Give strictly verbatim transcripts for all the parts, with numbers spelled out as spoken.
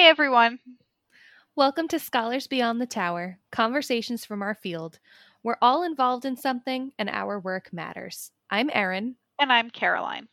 Hey everyone! Welcome to Scholars Beyond the Tower, conversations from our field. We're all involved in something, and our work matters. I'm Erin. And I'm Caroline.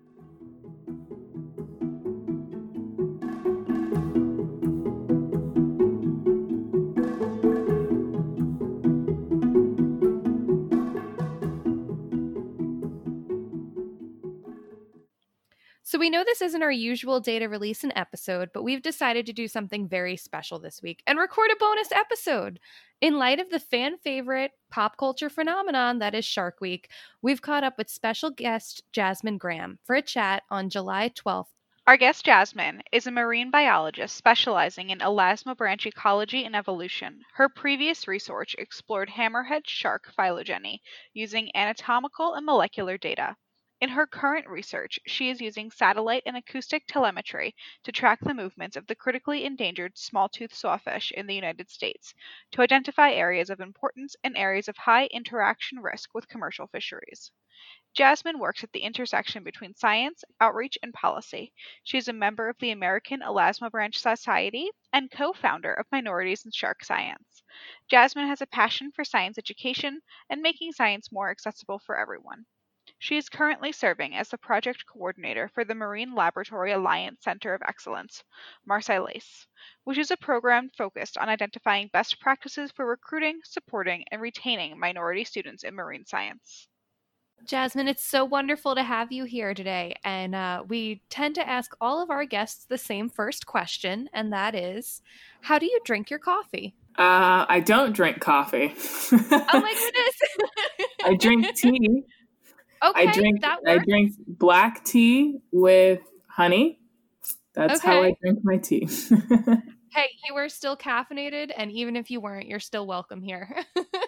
So we know this isn't our usual day to release an episode, but we've decided to do something very special this week and record a bonus episode. In light of the fan favorite pop culture phenomenon that is Shark Week, we've caught up with special guest Jasmine Graham for a chat on July twelfth. Our guest Jasmine is a marine biologist specializing in elasmobranch ecology and evolution. Her previous research explored hammerhead shark phylogeny using anatomical and molecular data. In her current research, she is using satellite and acoustic telemetry to track the movements of the critically endangered smalltooth sawfish in the United States to identify areas of importance and areas of high interaction risk with commercial fisheries. Jasmine works at the intersection between science, outreach, and policy. She is a member of the American Elasmobranch Society and co-founder of Minorities in Shark Science. Jasmine has a passion for science education and making science more accessible for everyone. She is currently serving as the project coordinator for the Marine Laboratory Alliance Center of Excellence, Marseillais, which is a program focused on identifying best practices for recruiting, supporting, and retaining minority students in marine science. Jasmine, it's so wonderful to have you here today. And uh, we tend to ask all of our guests the same first question, and that is, how do you drink your coffee? Uh, I don't drink coffee. Oh my goodness! I drink tea. Okay, I drink that I works. drink black tea with honey. That's Okay. how I drink my tea. Hey, you are still caffeinated, and even if you weren't, you're still welcome here.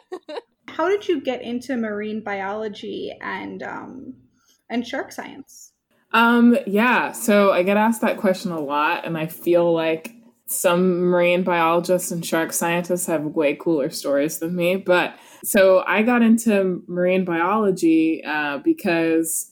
How did you get into marine biology and um, and shark science? Um, yeah, so I get asked that question a lot, and I feel like some marine biologists and shark scientists have way cooler stories than me. But so I got into marine biology uh, because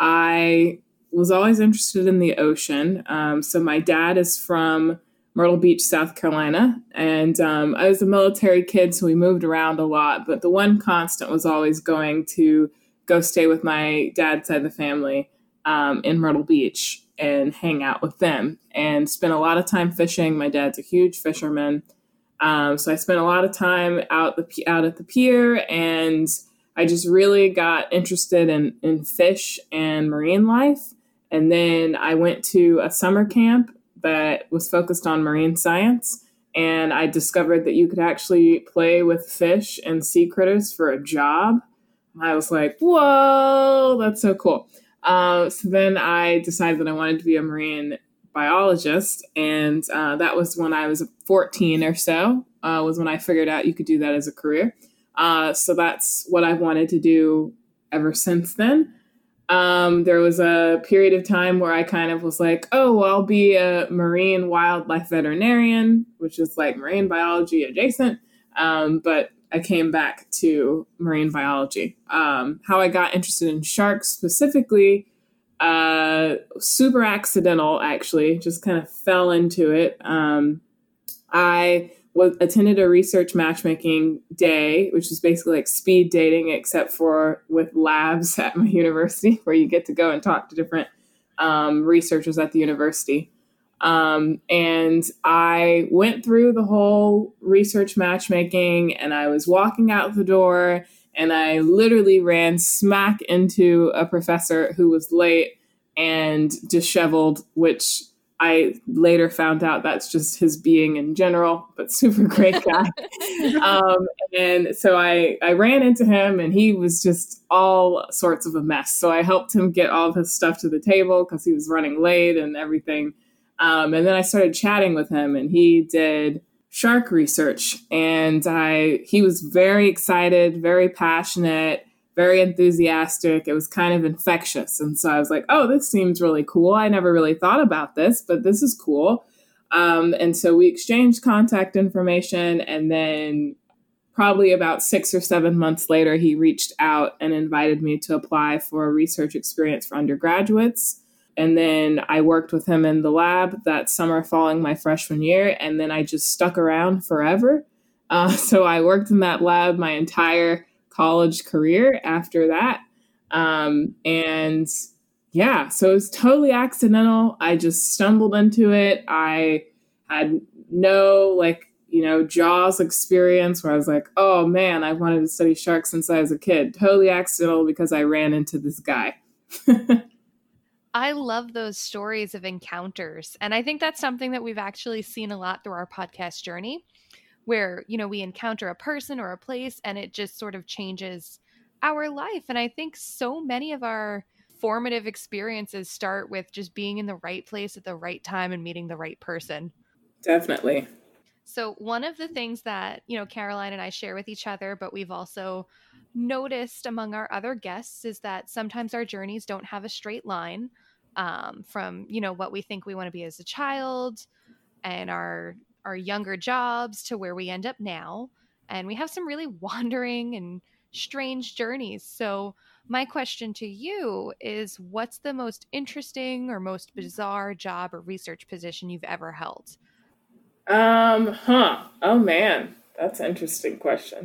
I was always interested in the ocean. Um, so my dad is from Myrtle Beach, South Carolina, and um, I was a military kid, so we moved around a lot. But the one constant was always going to go stay with my dad's side of the family um, in Myrtle Beach and hang out with them and spent a lot of time fishing. My dad's a huge fisherman. Um, so I spent a lot of time out the out at the pier, and I just really got interested in, in fish and marine life. And then I went to a summer camp that was focused on marine science, and I discovered that you could actually play with fish and sea critters for a job. I was like, whoa, that's so cool. Uh, so then I decided that I wanted to be a marine biologist, and uh, that was when I was fourteen or so, uh, was when I figured out you could do that as a career. Uh, so that's what I've wanted to do ever since then. Um, there was a period of time where I kind of was like, oh, well, I'll be a marine wildlife veterinarian, which is like marine biology adjacent. Um, but I came back to marine biology. Um, how I got interested in sharks specifically, uh, super accidental, actually, just kind of fell into it. Um, I was attended a research matchmaking day, which is basically like speed dating, except for with labs at my university, where you get to go and talk to different um, researchers at the university. Um, and I went through the whole research matchmaking, and I was walking out the door, and I literally ran smack into a professor who was late and disheveled, which I later found out that's just his being in general, but super great guy. um, and so I, I ran into him, and he was just all sorts of a mess. So I helped him get all of his stuff to the table because he was running late and everything. Um, and then I started chatting with him, and he did shark research, and I he was very excited, very passionate, very enthusiastic. It was kind of infectious. And so I was like, oh, this seems really cool. I never really thought about this, but this is cool. Um, and so we exchanged contact information, and then probably about six or seven months later, he reached out and invited me to apply for a research experience for undergraduates. And then I worked with him in the lab that summer following my freshman year. And then I just stuck around forever. Uh, so I worked in that lab my entire college career after that. Um, and yeah, so it was totally accidental. I just stumbled into it. I had no like, you know, Jaws experience where I was like, oh man, I wanted to study sharks since I was a kid. Totally accidental because I ran into this guy. I love those stories of encounters. And I think that's something that we've actually seen a lot through our podcast journey, where, you know, we encounter a person or a place and it just sort of changes our life. And I think so many of our formative experiences start with just being in the right place at the right time and meeting the right person. Definitely. So one of the things that, you know, Caroline and I share with each other, but we've also noticed among our other guests, is that sometimes our journeys don't have a straight line um, from, you know, what we think we want to be as a child and our our younger jobs to where we end up now. And we have some really wandering and strange journeys. So my question to you is, what's the most interesting or most bizarre job or research position you've ever held? Um, huh. Oh man, that's an interesting question.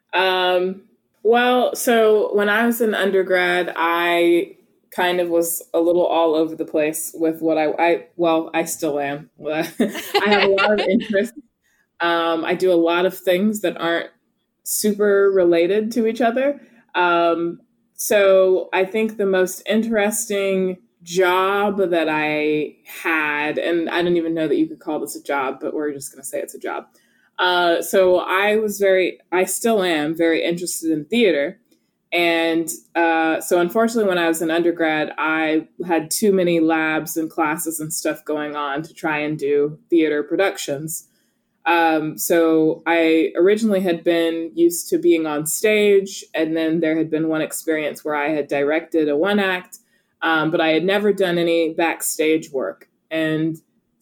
Um, well, so when I was in undergrad, I kind of was a little all over the place with what I, I well, I still am. I have a lot of interest. Um, I do a lot of things that aren't super related to each other. Um, so I think the most interesting job that I had, and I don't even know that you could call this a job, but we're just going to say it's a job. Uh, so I was very, I still am very interested in theater. And uh, so unfortunately, when I was in undergrad, I had too many labs and classes and stuff going on to try and do theater productions. Um, so I originally had been used to being on stage, and then there had been one experience where I had directed a one act, um, but I had never done any backstage work. And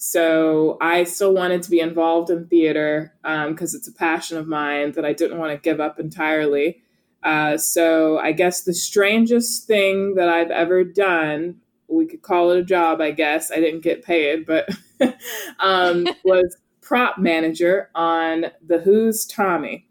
so I still wanted to be involved in theater because um, it's a passion of mine that I didn't want to give up entirely. Uh, so I guess the strangest thing that I've ever done, we could call it a job, I guess. I didn't get paid, but um, was prop manager on The Who's Tommy,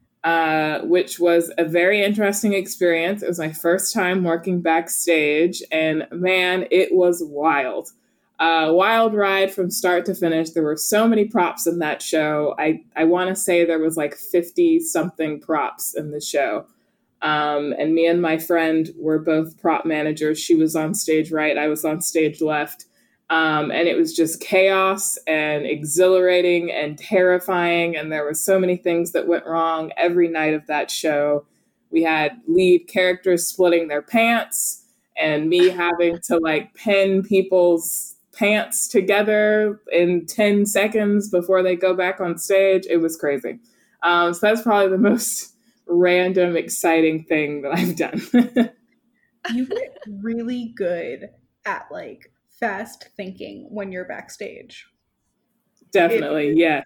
uh, which was a very interesting experience. It was my first time working backstage, and man, it was wild. Uh, wild ride from start to finish. There were so many props in that show. I, I want to say there was like fifty something props in the show. Um, and me and my friend were both prop managers. She was on stage right. I was on stage left. Um, and it was just chaos and exhilarating and terrifying. And there were so many things that went wrong every night of that show. We had lead characters splitting their pants and me having to like pin people's pants together in ten seconds before they go back on stage. It was crazy. Um, so that's probably the most random, exciting thing that I've done. You get really good at like fast thinking when you're backstage. Definitely, it, yes.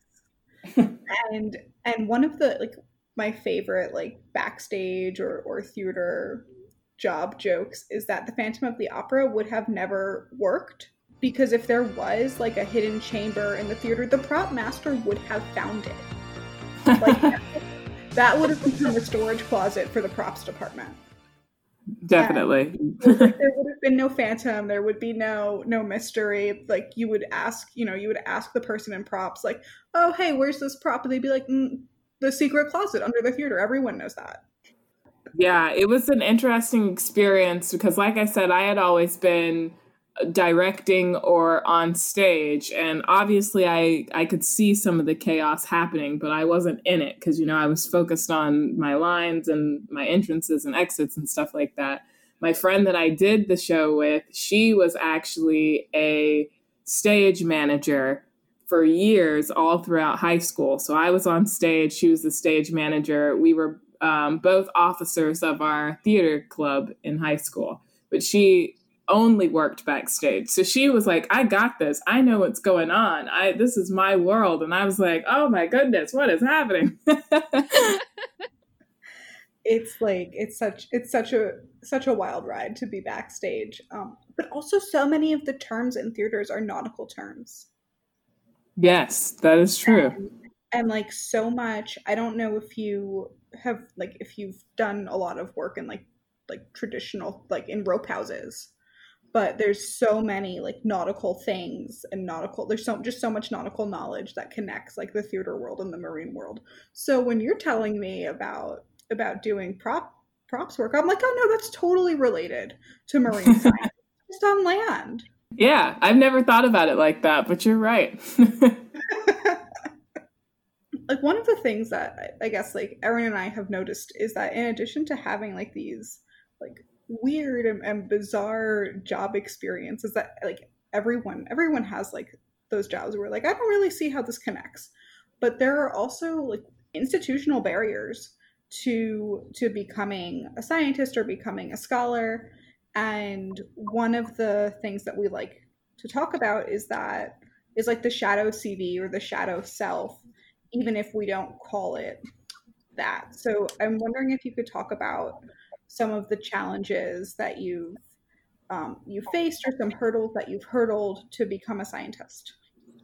and and one of the like my favorite like backstage or, or theater job jokes is that the Phantom of the Opera would have never worked because if there was like a hidden chamber in the theater, the prop master would have found it. Like that, that would have become a storage closet for the props department. Definitely. There would have been no phantom. There would be no no mystery. Like you would ask, you know, you would ask the person in props, like, "Oh, hey, where's this prop?" And they'd be like, mm, "The secret closet under the theater." Everyone knows that. Yeah, it was an interesting experience because, like I said, I had always been directing or on stage, and obviously I I could see some of the chaos happening, but I wasn't in it because, you know, I was focused on my lines and my entrances and exits and stuff like that. My friend that I did the show with, she was actually a stage manager for years all throughout high school. So I was on stage, she was the stage manager. We were um, both officers of our theater club in high school, but she only worked backstage. So she was like, I got this. I know what's going on. I this is my world. And I was like, oh my goodness, what is happening? it's like it's such it's such a such a wild ride to be backstage. Um, but also so many of the terms in theaters are nautical terms. Yes, that is true. And, and like so much, I don't know if you have like if you've done a lot of work in like like traditional like in rope houses, but there's so many like nautical things and nautical there's so just so much nautical knowledge that connects like the theater world and the marine world. So when you're telling me about about doing prop props work, I'm like, oh no, that's totally related to marine science, just on land. Yeah, I've never thought about it like that, but you're right. Like one of the things that I guess like Erin and I have noticed is that in addition to having like these like weird and, and bizarre job experiences that like everyone everyone has like those jobs where like I don't really see how this connects, but there are also like institutional barriers to to becoming a scientist or becoming a scholar. And one of the things that we like to talk about is that is like the shadow C V or the shadow self, even if we don't call it that. So I'm wondering if you could talk about some of the challenges that you've um, you faced or some hurdles that you've hurdled to become a scientist.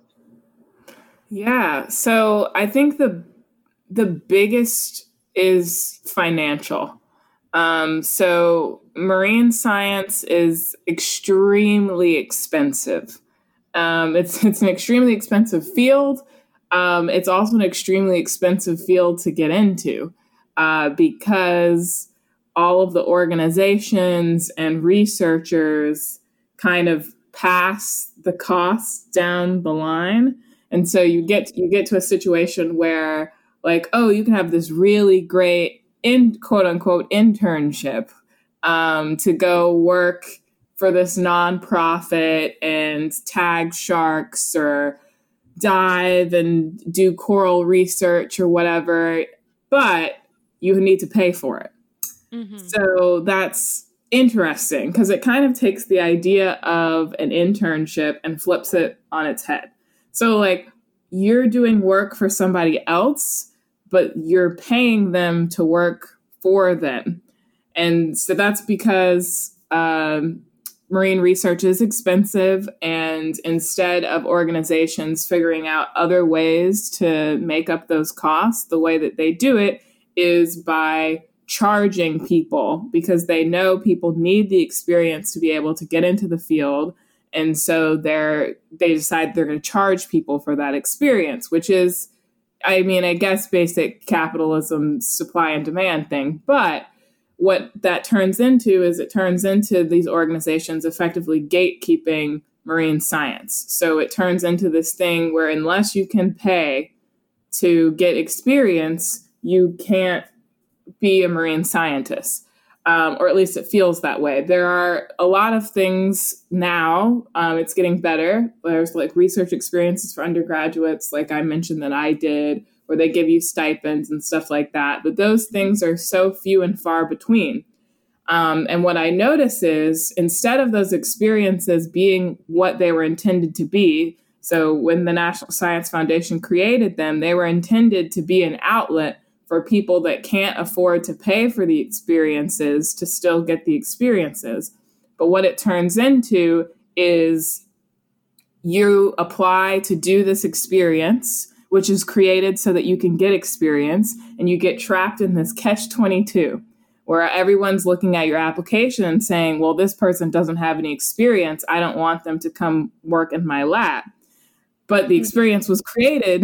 Yeah, so I think the the biggest is financial. Um, so marine science is extremely expensive. Um, it's it's an extremely expensive field. Um, it's also an extremely expensive field to get into uh, because all of the organizations and researchers kind of pass the costs down the line. And so you get you get to a situation where like, oh, you can have this really great in quote unquote internship um, to go work for this nonprofit and tag sharks or dive and do coral research or whatever, but you need to pay for it. Mm-hmm. So that's interesting because it kind of takes the idea of an internship and flips it on its head. So like you're doing work for somebody else, but you're paying them to work for them. And so that's because um, marine research is expensive. And instead of organizations figuring out other ways to make up those costs, the way that they do it is by charging people because they know people need the experience to be able to get into the field. And so they're, they decide they're going to charge people for that experience, which is, I mean, I guess basic capitalism supply and demand thing. But what that turns into is it turns into these organizations effectively gatekeeping marine science. So it turns into this thing where unless you can pay to get experience, you can't be a marine scientist. Um, or at least it feels that way. There are a lot of things now. Um, it's getting better. There's like research experiences for undergraduates, like I mentioned that I did, where they give you stipends and stuff like that. But those things are so few and far between. Um, and what I notice is instead of those experiences being what they were intended to be, so when the National Science Foundation created them, they were intended to be an outlet for people that can't afford to pay for the experiences to still get the experiences. But what it turns into is you apply to do this experience, which is created so that you can get experience, and you get trapped in this catch twenty-two, where everyone's looking at your application and saying, well, this person doesn't have any experience. I don't want them to come work in my lab. But the experience was created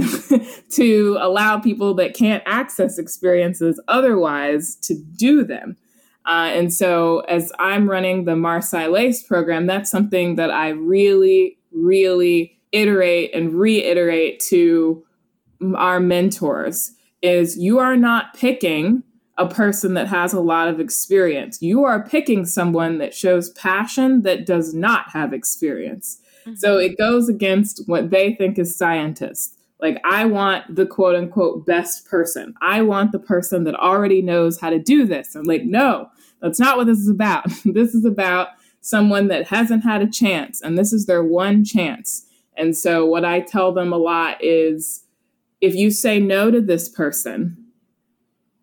to allow people that can't access experiences otherwise to do them. Uh, and so as I'm running the Marseille Lace program, that's something that I really, really iterate and reiterate to our mentors is you are not picking a person that has a lot of experience. You are picking someone that shows passion that does not have experience. So it goes against what they think is scientists. Like, I want the quote unquote best person. I want the person that already knows how to do this. I'm like, no, that's not what this is about. This is about someone that hasn't had a chance, and this is their one chance. And so what I tell them a lot is, if you say no to this person,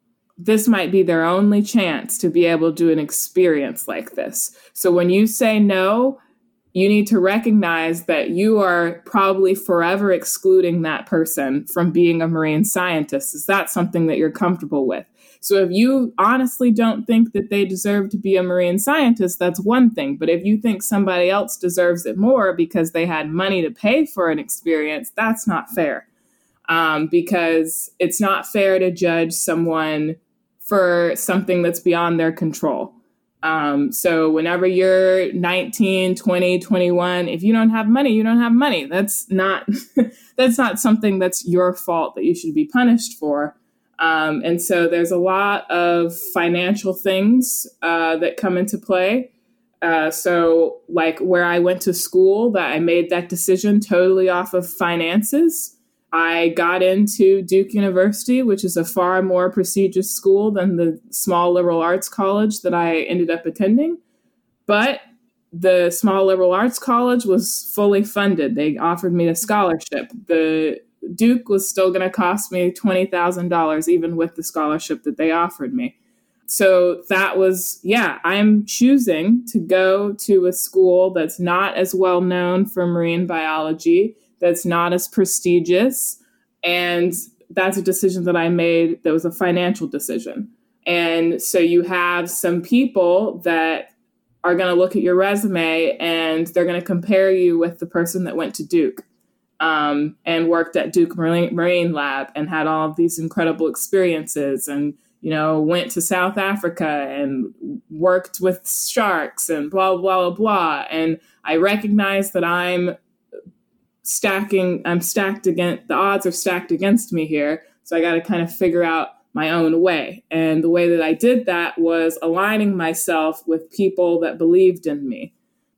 this might be their only chance to be able to do an experience like this. So when you say no, you need to recognize that you are probably forever excluding that person from being a marine scientist. Is that something that you're comfortable with? So if you honestly don't think that they deserve to be a marine scientist, that's one thing. But if you think somebody else deserves it more because they had money to pay for an experience, that's not fair. Um, because it's not fair to judge someone for something that's beyond their control. Um, so whenever you're nineteen, twenty, twenty-one, if you don't have money, you don't have money. That's not, that's not something that's your fault that you should be punished for. Um, and so there's a lot of financial things uh, that come into play. Uh, so like where I went to school, that I made that decision totally off of finances. I got into Duke University, which is a far more prestigious school than the small liberal arts college that I ended up attending. But the small liberal arts college was fully funded. They offered me a scholarship. The Duke was still going to cost me twenty thousand dollars, even with the scholarship that they offered me. So that was, yeah, I'm choosing to go to a school that's not as well known for marine biology, that's not as prestigious. And that's a decision that I made that was a financial decision. And so you have some people that are going to look at your resume and they're going to compare you with the person that went to Duke um, and worked at Duke Marine, Marine Lab and had all of these incredible experiences and, you know, went to South Africa and worked with sharks and blah, blah, blah, blah. And I recognize that I'm stacking, I'm stacked against, the odds are stacked against me here. So I got to kind of figure out my own way. And the way that I did that was aligning myself with people that believed in me.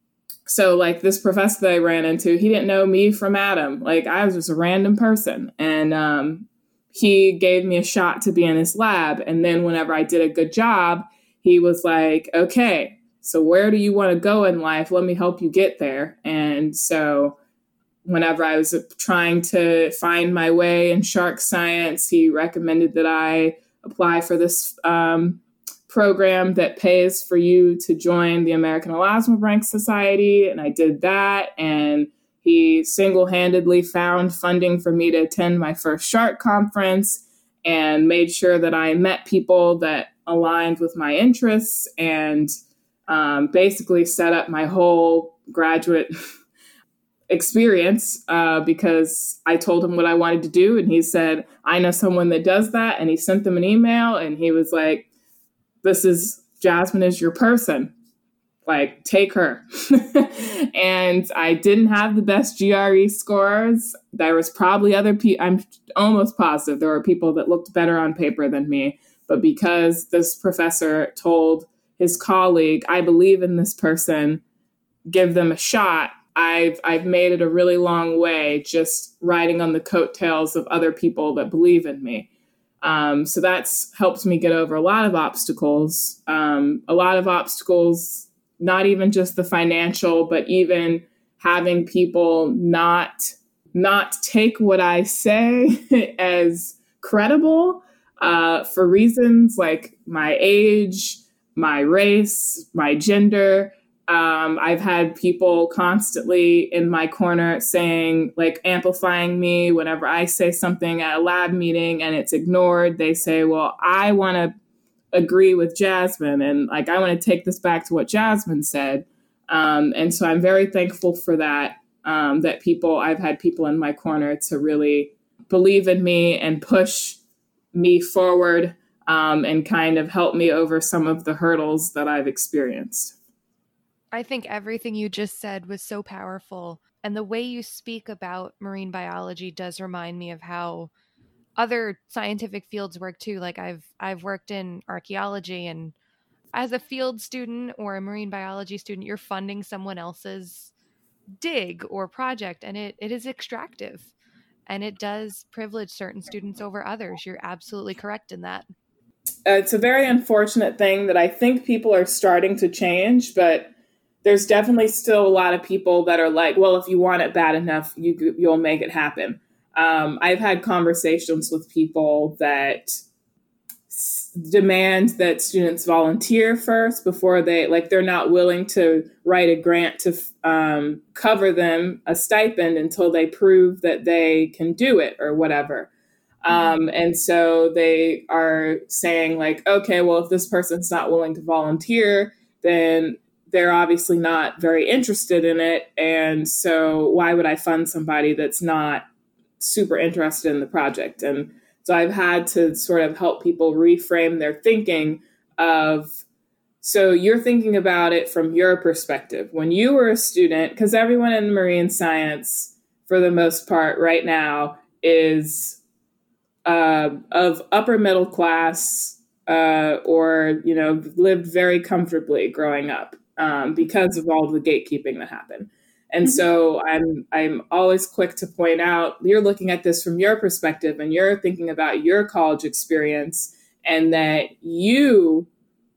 So like this professor that I ran into, he didn't know me from Adam. Like I was just a random person. And um, he gave me a shot to be in his lab. And then whenever I did a good job, he was like, okay, so where do you want to go in life? Let me help you get there. And so whenever I was trying to find my way in shark science, he recommended that I apply for this um, program that pays for you to join the American Elasmobranch Society. And I did that. And he single-handedly found funding for me to attend my first shark conference and made sure that I met people that aligned with my interests and um, basically set up my whole graduate experience uh, because I told him what I wanted to do. And he said, I know someone that does that. And he sent them an email and he was like, this is, Jasmine is your person. Like, take her. And I didn't have the best G R E scores. There was probably other people, I'm almost positive there were people that looked better on paper than me. But because this professor told his colleague, I believe in this person, give them a shot, I've I've made it a really long way just riding on the coattails of other people that believe in me. Um, so that's helped me get over a lot of obstacles, um, a lot of obstacles, not even just the financial, but even having people not not take what I say as credible uh, for reasons like my age, my race, my gender. Um, I've had people constantly in my corner saying, like, amplifying me whenever I say something at a lab meeting and it's ignored. They say, well, I want to agree with Jasmine and like, I want to take this back to what Jasmine said. Um, and so I'm very thankful for that, um, that people, I've had people in my corner to really believe in me and push me forward um, and kind of help me over some of the hurdles that I've experienced. I think everything you just said was so powerful. And the way you speak about marine biology does remind me of how other scientific fields work too. Like I've I've worked in archaeology, and as a field student or a marine biology student, you're funding someone else's dig or project, and it, it is extractive. And it does privilege certain students over others. You're absolutely correct in that. Uh, it's a very unfortunate thing that I think people are starting to change, but there's definitely still a lot of people that are like, well, if you want it bad enough, you, you'll make it happen. Um, I've had conversations with people that s- demand that students volunteer first before they, like, they're not willing to write a grant to um, cover them a stipend until they prove that they can do it or whatever. Um, and so they are saying, like, okay, well, if this person's not willing to volunteer, then they're obviously not very interested in it. And so why would I fund somebody that's not super interested in the project? And so I've had to sort of help people reframe their thinking of, so you're thinking about it from your perspective. When you were a student, because everyone in marine science, for the most part right now, is uh, of upper middle class uh, or, you know, lived very comfortably growing up um, because of all the gatekeeping that happened. And so I'm I'm always quick to point out, you're looking at this from your perspective and you're thinking about your college experience and that you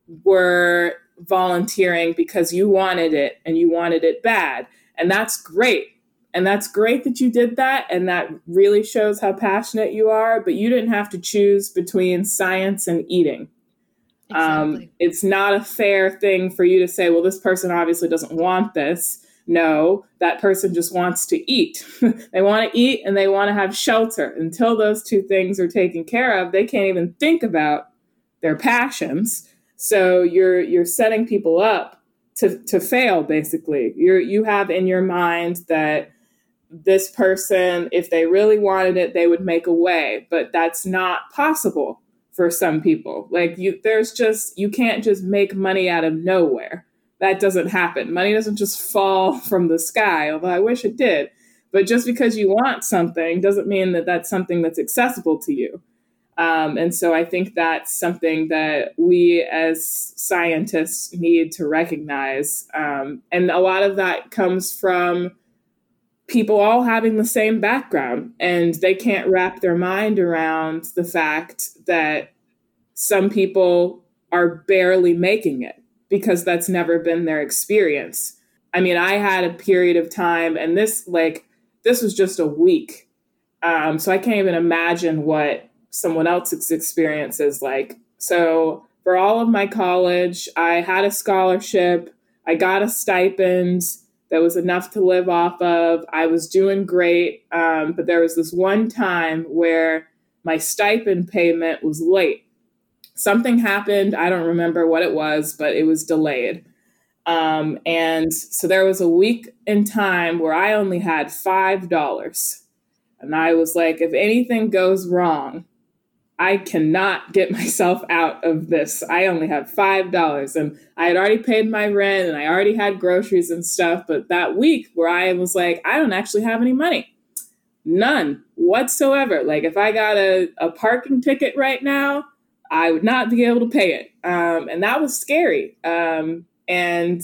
were volunteering because you wanted it and you wanted it bad. And that's great. And that's great that you did that. And that really shows how passionate you are. But you didn't have to choose between science and eating. Exactly. Um, it's not a fair thing for you to say, well, this person obviously doesn't want this. No, that person just wants to eat. They want to eat and they want to have shelter. Until those two things are taken care of, they can't even think about their passions. So you're you're setting people up to, to fail, basically. You're you have in your mind that this person, if they really wanted it, they would make a way. But that's not possible for some people. Like you there's just you can't just make money out of nowhere. That doesn't happen. Money doesn't just fall from the sky, although I wish it did. But just because you want something doesn't mean that that's something that's accessible to you. Um, and so I think that's something that we as scientists need to recognize. Um, and a lot of that comes from people all having the same background, and they can't wrap their mind around the fact that some people are barely making it, because that's never been their experience. I mean, I had a period of time, and this like this was just a week. Um, so I can't even imagine what someone else's experience is like. So for all of my college, I had a scholarship. I got a stipend that was enough to live off of. I was doing great. Um, but there was this one time where my stipend payment was late. Something happened. I don't remember what it was, but it was delayed. Um, and so there was a week in time where I only had five dollars. And I was like, if anything goes wrong, I cannot get myself out of this. I only have five dollars. And I had already paid my rent and I already had groceries and stuff. But that week where I was like, I don't actually have any money. None whatsoever. Like if I got a, a parking ticket right now, I would not be able to pay it. Um, and that was scary. Um, and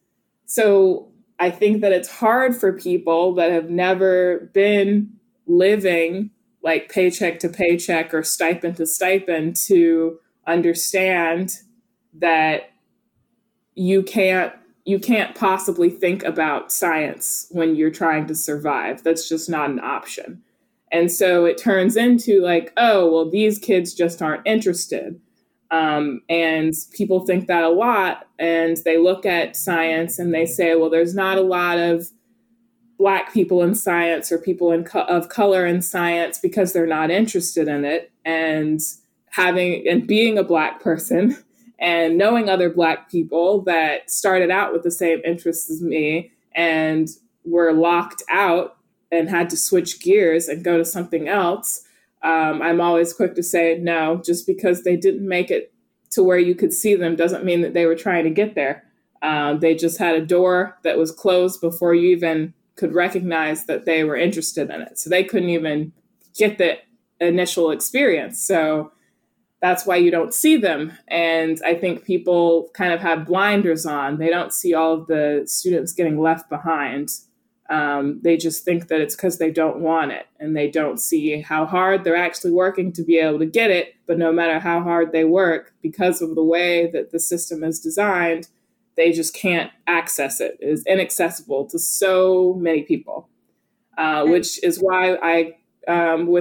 so I think that it's hard for people that have never been living like paycheck to paycheck or stipend to stipend to understand that you can't you can't possibly think about science when you're trying to survive. That's just not an option. And so it turns into like, oh, well, these kids just aren't interested. Um, and people think that a lot. And they look at science and they say, well, there's not a lot of Black people in science or people in co- of color in science because they're not interested in it. And having and being a Black person and knowing other Black people that started out with the same interests as me and were locked out and had to switch gears and go to something else, um, I'm always quick to say, no, just because they didn't make it to where you could see them doesn't mean that they were trying to get there. Um, they just had a door that was closed before you even could recognize that they were interested in it. So they couldn't even get the initial experience. So that's why you don't see them. And I think people kind of have blinders on. They don't see all of the students getting left behind. Um, they just think that it's because they don't want it, and they don't see how hard they're actually working to be able to get it. But no matter how hard they work, because of the way that the system is designed, they just can't access it. It is inaccessible to so many people, uh, which is why I, um, with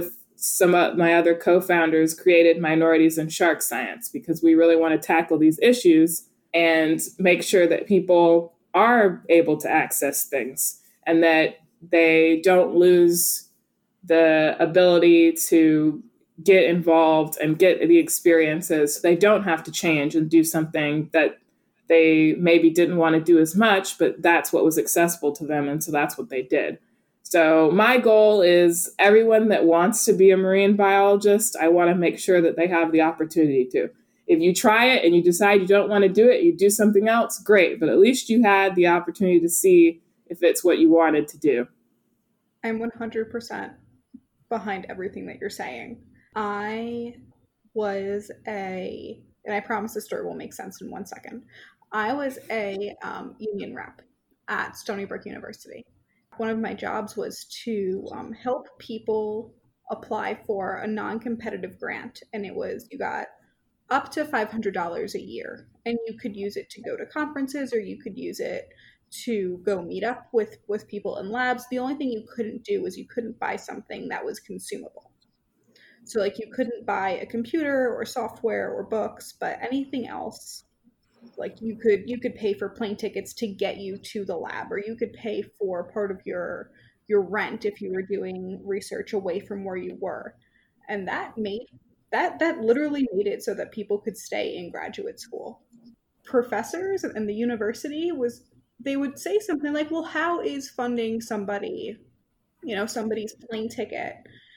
some of my other co-founders created Minorities in Shark Science, because we really want to tackle these issues and make sure that people are able to access things and that they don't lose the ability to get involved and get the experiences. They don't have to change and do something that they maybe didn't want to do as much, but that's what was accessible to them. And so that's what they did. So my goal is everyone that wants to be a marine biologist, I want to make sure that they have the opportunity to. If you try it and you decide you don't want to do it, you do something else, great. But at least you had the opportunity to see if it's what you wanted to do. I'm one hundred percent behind everything that you're saying. I was a, and I promise the story will make sense in one second. I was a um, union rep at Stony Brook University. One of my jobs was to um, help people apply for a non-competitive grant. And it was, you got up to five hundred dollars a year. And you could use it to go to conferences, or you could use it to go meet up with, with people in labs. The only thing you couldn't do was you couldn't buy something that was consumable. So like you couldn't buy a computer or software or books, but anything else, like you could you could pay for plane tickets to get you to the lab, or you could pay for part of your your rent if you were doing research away from where you were. And that made that that literally made it so that people could stay in graduate school. Professors and the university was they would say something like, well, how is funding somebody, you know, somebody's plane ticket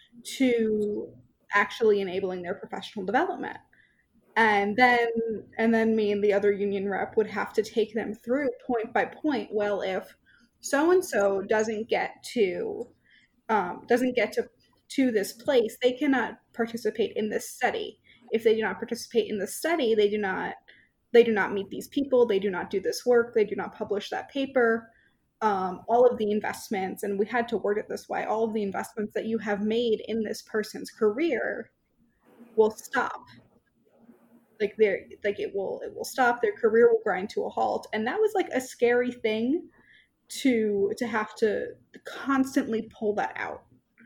to actually enabling their professional development? And then and then me and the other union rep would have to take them through point by point. Well, if so-and-so doesn't get to um, doesn't get to to this place, they cannot participate in this study. If they do not participate in the study, they do not they do not meet these people, they do not do this work, they do not publish that paper. Um, all of the investments, and we had to word it this way, all of the investments that you have made in this person's career will stop. Like they're like it will it will stop, their career will grind to a halt. And that was like a scary thing to to have to constantly pull that out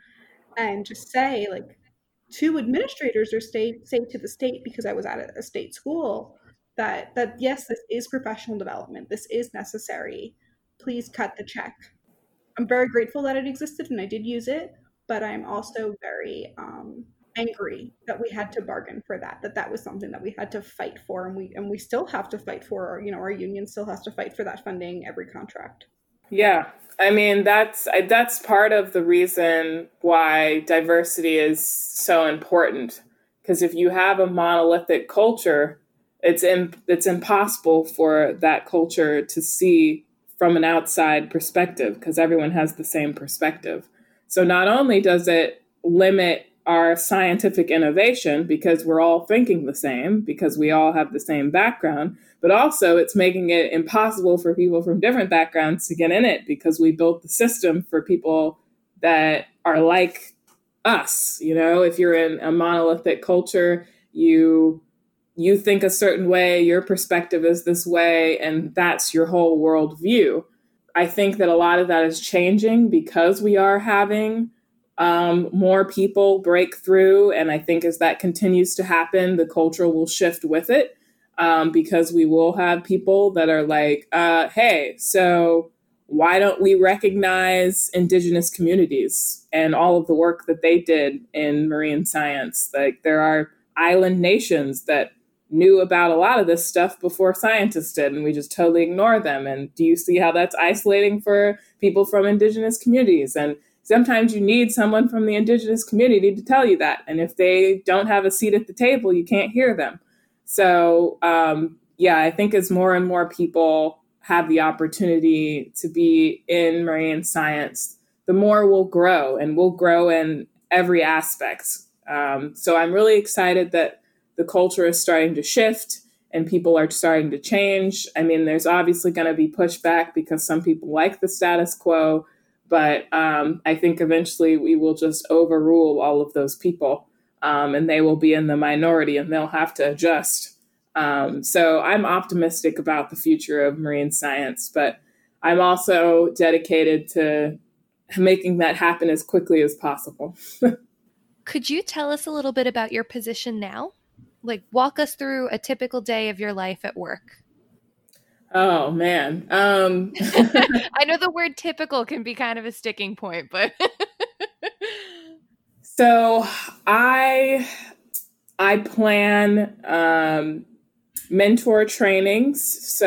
and just say, like, to administrators or state say to the state, because I was at a, a state school, that that yes, this is professional development, this is necessary, please cut the check. I'm very grateful that it existed and I did use it, but I'm also very um angry that we had to bargain for that, that that was something that we had to fight for, and we and we still have to fight for. You know, our union still has to fight for that funding every contract. Yeah, I mean, that's that's part of the reason why diversity is so important, because if you have a monolithic culture, it's in, it's impossible for that culture to see from an outside perspective, because everyone has the same perspective. So not only does it limit our scientific innovation because we're all thinking the same, because we all have the same background, but also it's making it impossible for people from different backgrounds to get in it, because we built the system for people that are like us. You know, if you're in a monolithic culture, you you think a certain way, your perspective is this way, and that's your whole worldview. I think that a lot of that is changing because we are having Um, more people break through. And I think as that continues to happen, the culture will shift with it, um, because we will have people that are like, uh, hey, so why don't we recognize indigenous communities and all of the work that they did in marine science? Like, there are island nations that knew about a lot of this stuff before scientists did, and we just totally ignore them. And do you see how that's isolating for people from indigenous communities? And sometimes you need someone from the indigenous community to tell you that. And if they don't have a seat at the table, you can't hear them. So, um, yeah, I think as more and more people have the opportunity to be in marine science, the more we'll grow, and we'll grow in every aspect. Um, so I'm really excited that the culture is starting to shift and people are starting to change. I mean, there's obviously going to be pushback because some people like the status quo. But um, I think eventually we will just overrule all of those people, um, and they will be in the minority and they'll have to adjust. Um, so I'm optimistic about the future of marine science, but I'm also dedicated to making that happen as quickly as possible. Could you tell us a little bit about your position now? Like, walk us through a typical day of your life at work. Oh, man. Um, I know the word typical can be kind of a sticking point, but... So I I plan um, mentor trainings.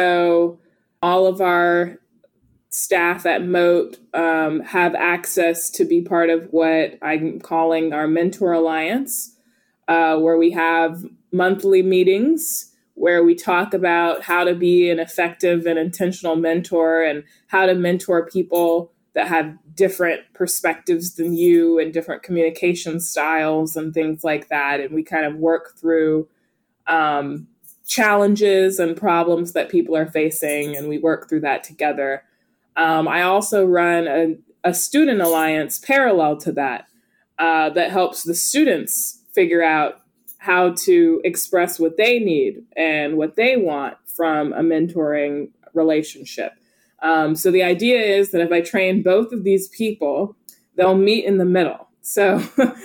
So all of our staff at Mote um, have access to be part of what I'm calling our Mentor Alliance, uh, where we have monthly meetings where we talk about how to be an effective and intentional mentor and how to mentor people that have different perspectives than you and different communication styles and things like that. And we kind of work through um, challenges and problems that people are facing, and we work through that together. Um, I also run a, a student alliance parallel to that, uh, that helps the students figure out how to express what they need and what they want from a mentoring relationship. Um, so the idea is that if I train both of these people, they'll meet in the middle. So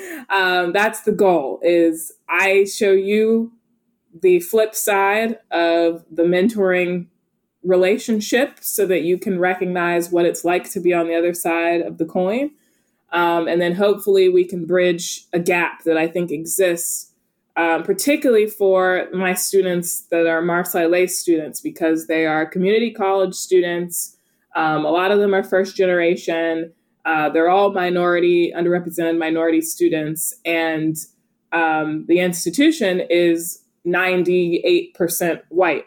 um, that's the goal, is I show you the flip side of the mentoring relationship so that you can recognize what it's like to be on the other side of the coin. Um, and then hopefully we can bridge a gap that I think exists, um, particularly for my students that are Marseillais students, because they are community college students. Um, a lot of them are first generation. Uh, they're all minority, underrepresented minority students. And um, the institution is ninety-eight percent white.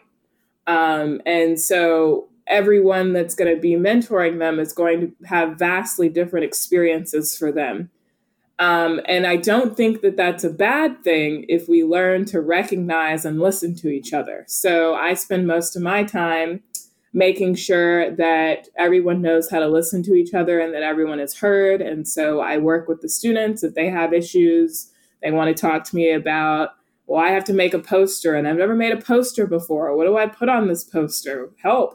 Um, and so everyone that's going to be mentoring them is going to have vastly different experiences for them. Um, and I don't think that that's a bad thing if we learn to recognize and listen to each other. So I spend most of my time making sure that everyone knows how to listen to each other and that everyone is heard. And so I work with the students. If they have issues, they want to talk to me about, well, I have to make a poster and I've never made a poster before. What do I put on this poster? Help.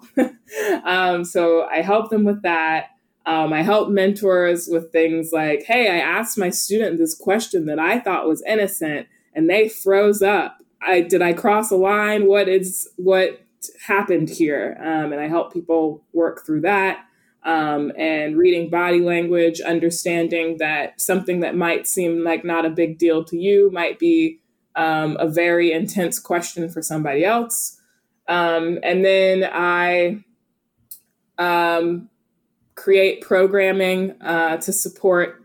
um, so I help them with that. Um, I help mentors with things like, hey, I asked my student this question that I thought was innocent and they froze up. I, did I cross a line? What is what happened here? Um, and I help people work through that. Um, and reading body language, understanding that something that might seem like not a big deal to you might be um, a very intense question for somebody else. Um, and then I um, create programming uh, to support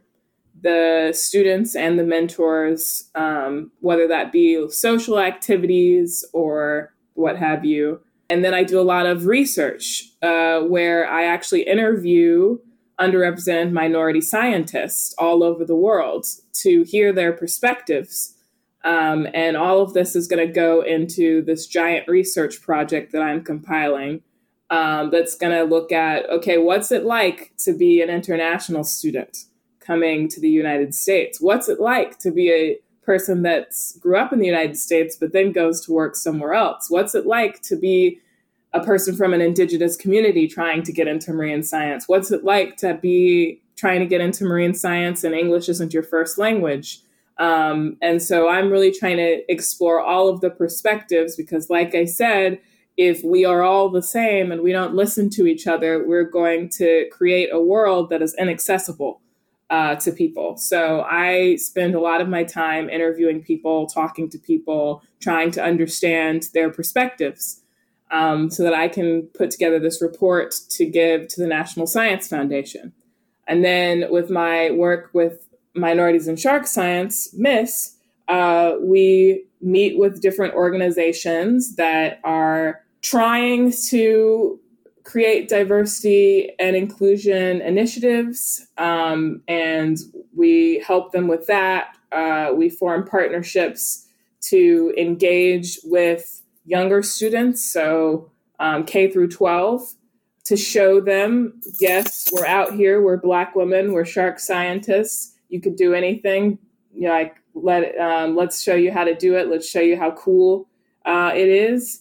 the students and the mentors, um, whether that be social activities or what have you. And then I do a lot of research uh, where I actually interview underrepresented minority scientists all over the world to hear their perspectives. Um, and all of this is going to go into this giant research project that I'm compiling um, that's going to look at, okay, what's it like to be an international student coming to the United States? What's it like to be a person that's grew up in the United States, but then goes to work somewhere else? What's it like to be a person from an indigenous community trying to get into marine science? What's it like to be trying to get into marine science and English isn't your first language? Um, and so I'm really trying to explore all of the perspectives because, like I said, if we are all the same and we don't listen to each other, we're going to create a world that is inaccessible Uh, to people. So I spend a lot of my time interviewing people, talking to people, trying to understand their perspectives um, so that I can put together this report to give to the National Science Foundation. And then with my work with Minorities in Shark Science, MISS, uh, we meet with different organizations that are trying to create diversity and inclusion initiatives, um, and we help them with that. Uh, we form partnerships to engage with younger students, so um, K through twelve, to show them, yes, we're out here, we're Black women, we're shark scientists, you could do anything, you know, like let um, let's show you how to do it, let's show you how cool uh, it is.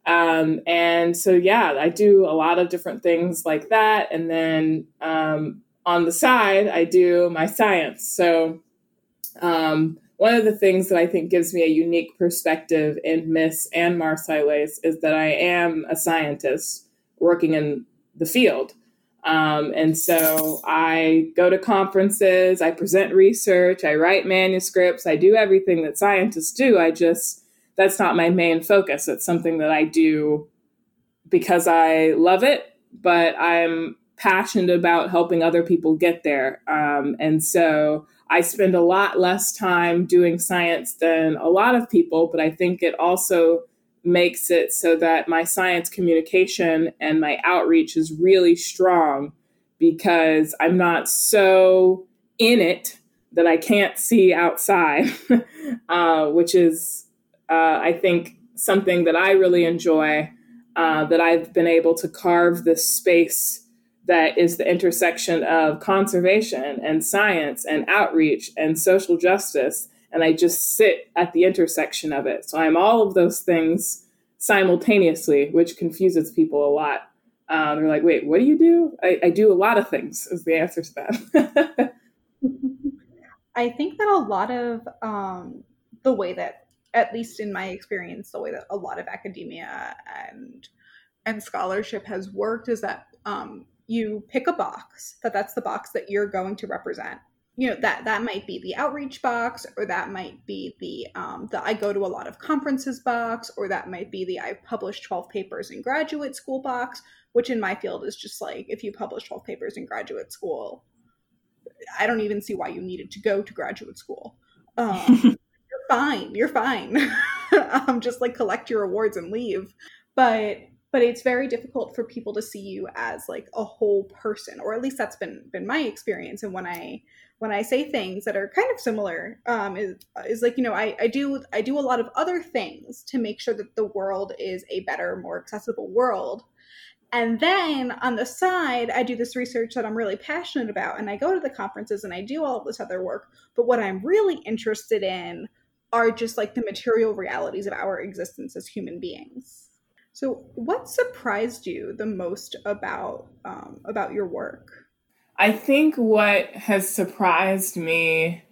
Um, and so, yeah, I do a lot of different things like that. And then um, on the side, I do my science. So Um, one of the things that I think gives me a unique perspective in Miss and Marseilles is that I am a scientist working in the field. Um, and so I go to conferences, I present research, I write manuscripts, I do everything that scientists do. I just, that's not my main focus. It's something that I do because I love it, but I'm passionate about helping other people get there. Um, and so I spend a lot less time doing science than a lot of people, but I think it also makes it so that my science communication and my outreach is really strong because I'm not so in it that I can't see outside, uh, which is, uh, I think, something that I really enjoy, uh, that I've been able to carve this space that is the intersection of conservation and science and outreach and social justice. And I just sit at the intersection of it. So I'm all of those things simultaneously, which confuses people a lot. Um, they're like, wait, what do you do? I, I do a lot of things is the answer to that. I think that a lot of um, the way that, at least in my experience, the way that a lot of academia and and scholarship has worked is that um, you pick a box, that that's the box that you're going to represent. You know, that that might be the outreach box, or that might be the um, the I go to a lot of conferences box, or that might be the I've published twelve papers in graduate school box, which in my field is just like, if you publish twelve papers in graduate school, I don't even see why you needed to go to graduate school. Um, you're fine. You're fine. um, just like collect your awards and leave. But but it's very difficult for people to see you as like a whole person, or at least that's been been my experience. And when I when I say things that are kind of similar, um, is is like, you know, I, I do I do a lot of other things to make sure that the world is a better, more accessible world. And then on the side, I do this research that I'm really passionate about, and I go to the conferences and I do all of this other work. But what I'm really interested in are just like the material realities of our existence as human beings. So what surprised you the most about um, about your work? I think what has surprised me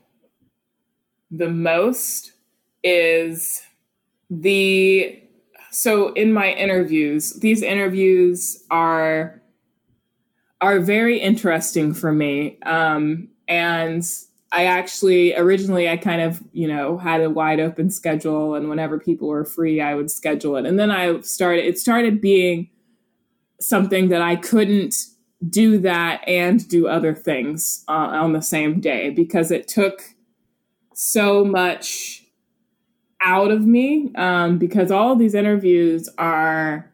the most is the, so in my interviews, these interviews are, are very interesting for me. Um, and I actually, originally I kind of, you know, had a wide open schedule, and whenever people were free, I would schedule it. And then I started, it started being something that I couldn't do that and do other things uh, on the same day, because it took so much out of me, um, because all of these interviews are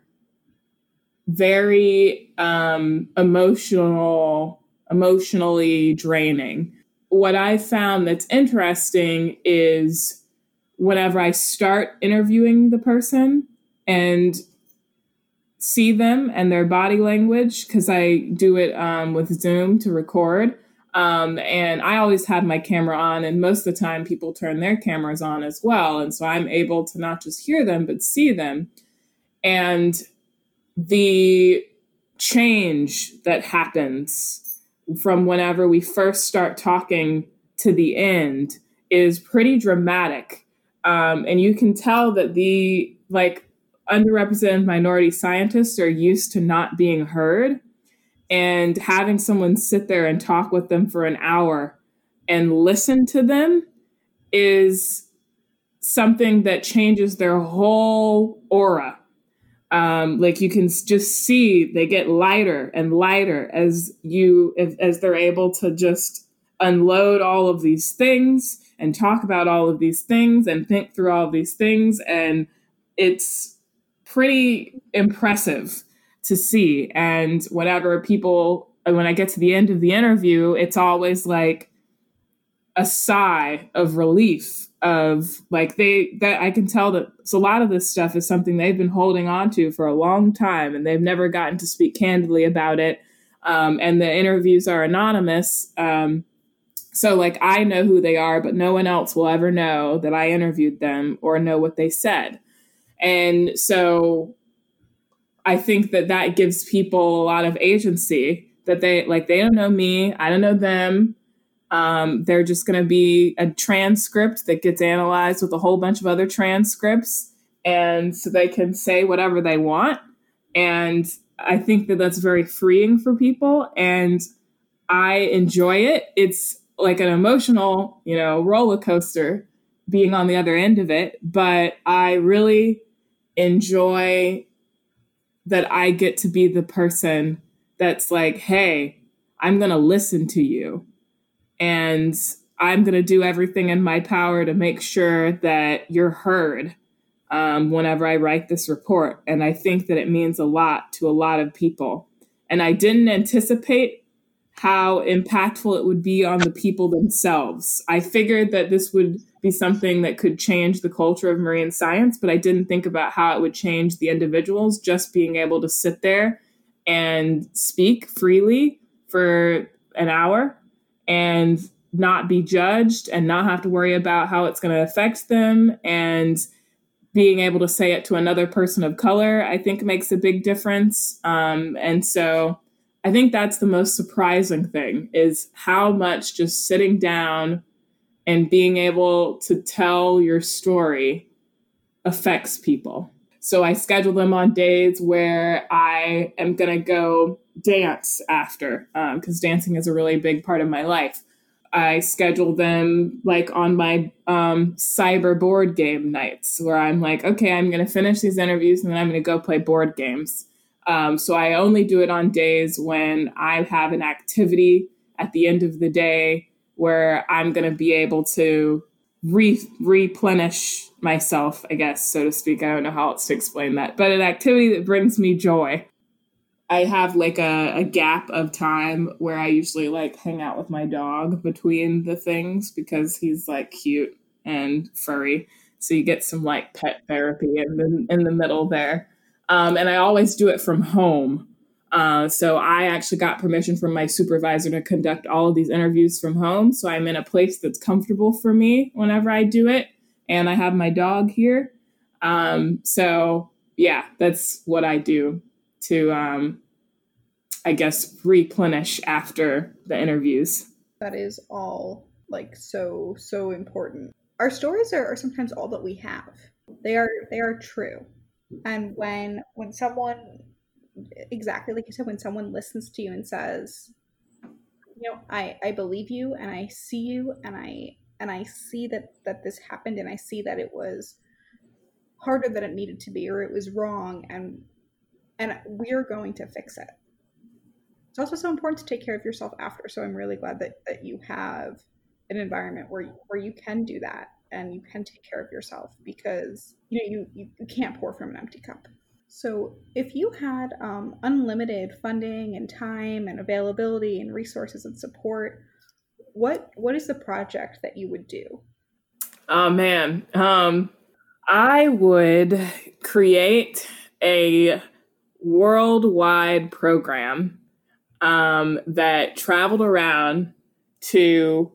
very um, emotional, emotionally draining. What I found that's interesting is whenever I start interviewing the person and see them and their body language, because I do it um, with Zoom to record. Um, and I always have my camera on, and most of the time people turn their cameras on as well. And so I'm able to not just hear them, but see them. And the change that happens from whenever we first start talking to the end is pretty dramatic. Um, and you can tell that the, like, underrepresented minority scientists are used to not being heard, and having someone sit there and talk with them for an hour and listen to them is something that changes their whole aura. Um, like you can just see they get lighter and lighter as you, if, as they're able to just unload all of these things and talk about all of these things and think through all of these things. And it's pretty impressive to see. And whenever people, when I get to the end of the interview, it's always like a sigh of relief, of like they, that I can tell that so a lot of this stuff is something they've been holding on to for a long time, and they've never gotten to speak candidly about it. Um, and the interviews are anonymous. Um, so like I know who they are, but no one else will ever know that I interviewed them or know what they said. And so I think that that gives people a lot of agency, that they like, they don't know me, I don't know them. Um, they're just going to be a transcript that gets analyzed with a whole bunch of other transcripts. And so they can say whatever they want. And I think that that's very freeing for people. And I enjoy it. It's like an emotional, you know, roller coaster being on the other end of it. But I really enjoy that I get to be the person that's like, hey, I'm going to listen to you. And I'm going to do everything in my power to make sure that you're heard um, whenever I write this report. And I think that it means a lot to a lot of people. And I didn't anticipate how impactful it would be on the people themselves. I figured that this would be something that could change the culture of marine science, but I didn't think about how it would change the individuals just being able to sit there and speak freely for an hour and not be judged and not have to worry about how it's going to affect them, and being able to say it to another person of color, I think makes a big difference. Um, and so I think that's the most surprising thing, is how much just sitting down and being able to tell your story affects people. So I schedule them on days where I am going to go dance after, because um, dancing is a really big part of my life. I schedule them like on my um, cyber board game nights, where I'm like, okay, I'm going to finish these interviews and then I'm going to go play board games. Um, so I only do it on days when I have an activity at the end of the day where I'm going to be able to re- replenish myself, I guess, so to speak. I don't know how else to explain that, but an activity that brings me joy. I have like a, a gap of time where I usually like hang out with my dog between the things, because he's like cute and furry. So you get some like pet therapy in the, in the middle there. Um, and I always do it from home. Uh, so I actually got permission from my supervisor to conduct all of these interviews from home. So I'm in a place that's comfortable for me whenever I do it. And I have my dog here. Um, so yeah, that's what I do to, um, I guess, replenish after the interviews. That is all like so, so important. Our stories are, are sometimes all that we have. They are, they are true. And when, when someone, exactly like you said, when someone listens to you and says, you know, I, I believe you and I see you and I, and I see that, that this happened and I see that it was harder than it needed to be, or it was wrong, and, and we're going to fix it. It's also so important to take care of yourself after. So I'm really glad that, that you have an environment where, where you can do that and you can take care of yourself, because you know you, you, you can't pour from an empty cup. So if you had um, unlimited funding and time and availability and resources and support, what what is the project that you would do? Oh man, um, I would create a worldwide program um, that traveled around to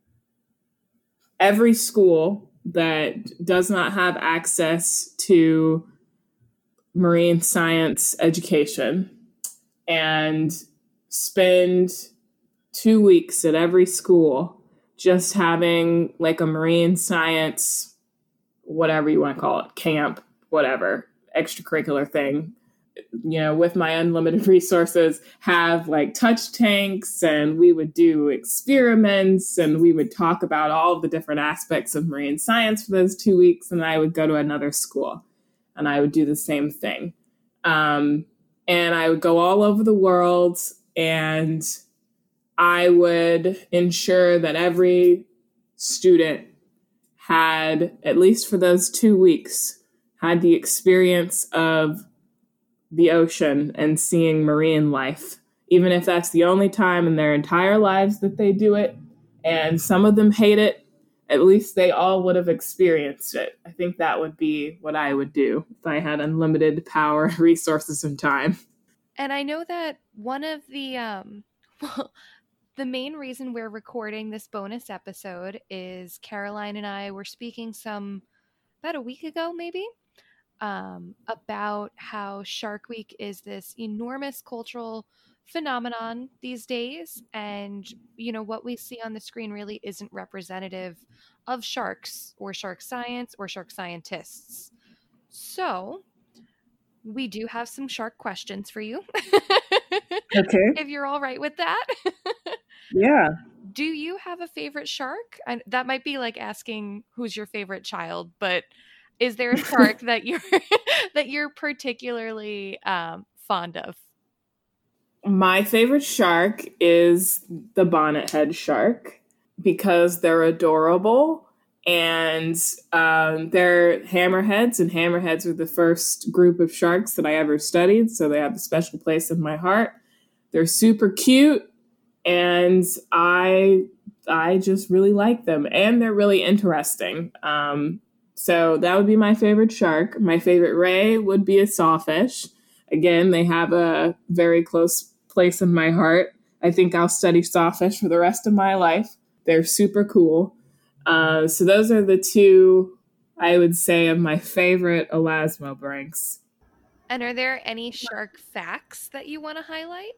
every school that does not have access to marine science education, and spend two weeks at every school just having like a marine science, whatever you want to call it, camp, whatever, extracurricular thing, you know, with my unlimited resources, have like touch tanks, and we would do experiments, and we would talk about all of the different aspects of marine science for those two weeks. And I would go to another school and I would do the same thing. Um, and I would go all over the world, and I would ensure that every student had, at least for those two weeks, had the experience of the ocean and seeing marine life, even if that's the only time in their entire lives that they do it. And some of them hate it. At least they all would have experienced it. I think that would be what I would do if I had unlimited power, resources, and time. And I know that one of the, um, well, the main reason we're recording this bonus episode is Caroline and I were speaking some, about a week ago, maybe, um, about how Shark Week is this enormous cultural phenomenon these days, and you know what we see on the screen really isn't representative of sharks or shark science or shark scientists. So we do have some shark questions for you. Okay. If you're all right with that. Yeah. Do you have a favorite shark? And that might be like asking who's your favorite child, but is there a shark that you're that you're particularly um, fond of? My favorite shark is the bonnethead shark because they're adorable, and um, they're hammerheads, and hammerheads were the first group of sharks that I ever studied, so they have a special place in my heart. They're super cute, and I I just really like them, and they're really interesting. Um, so that would be my favorite shark. My favorite ray would be a sawfish. Again, they have a very close place in my heart. I think I'll study sawfish for the rest of my life. They're super cool. Uh, so those are the two, I would say, of my favorite elasmobranchs. And are there any shark facts that you want to highlight?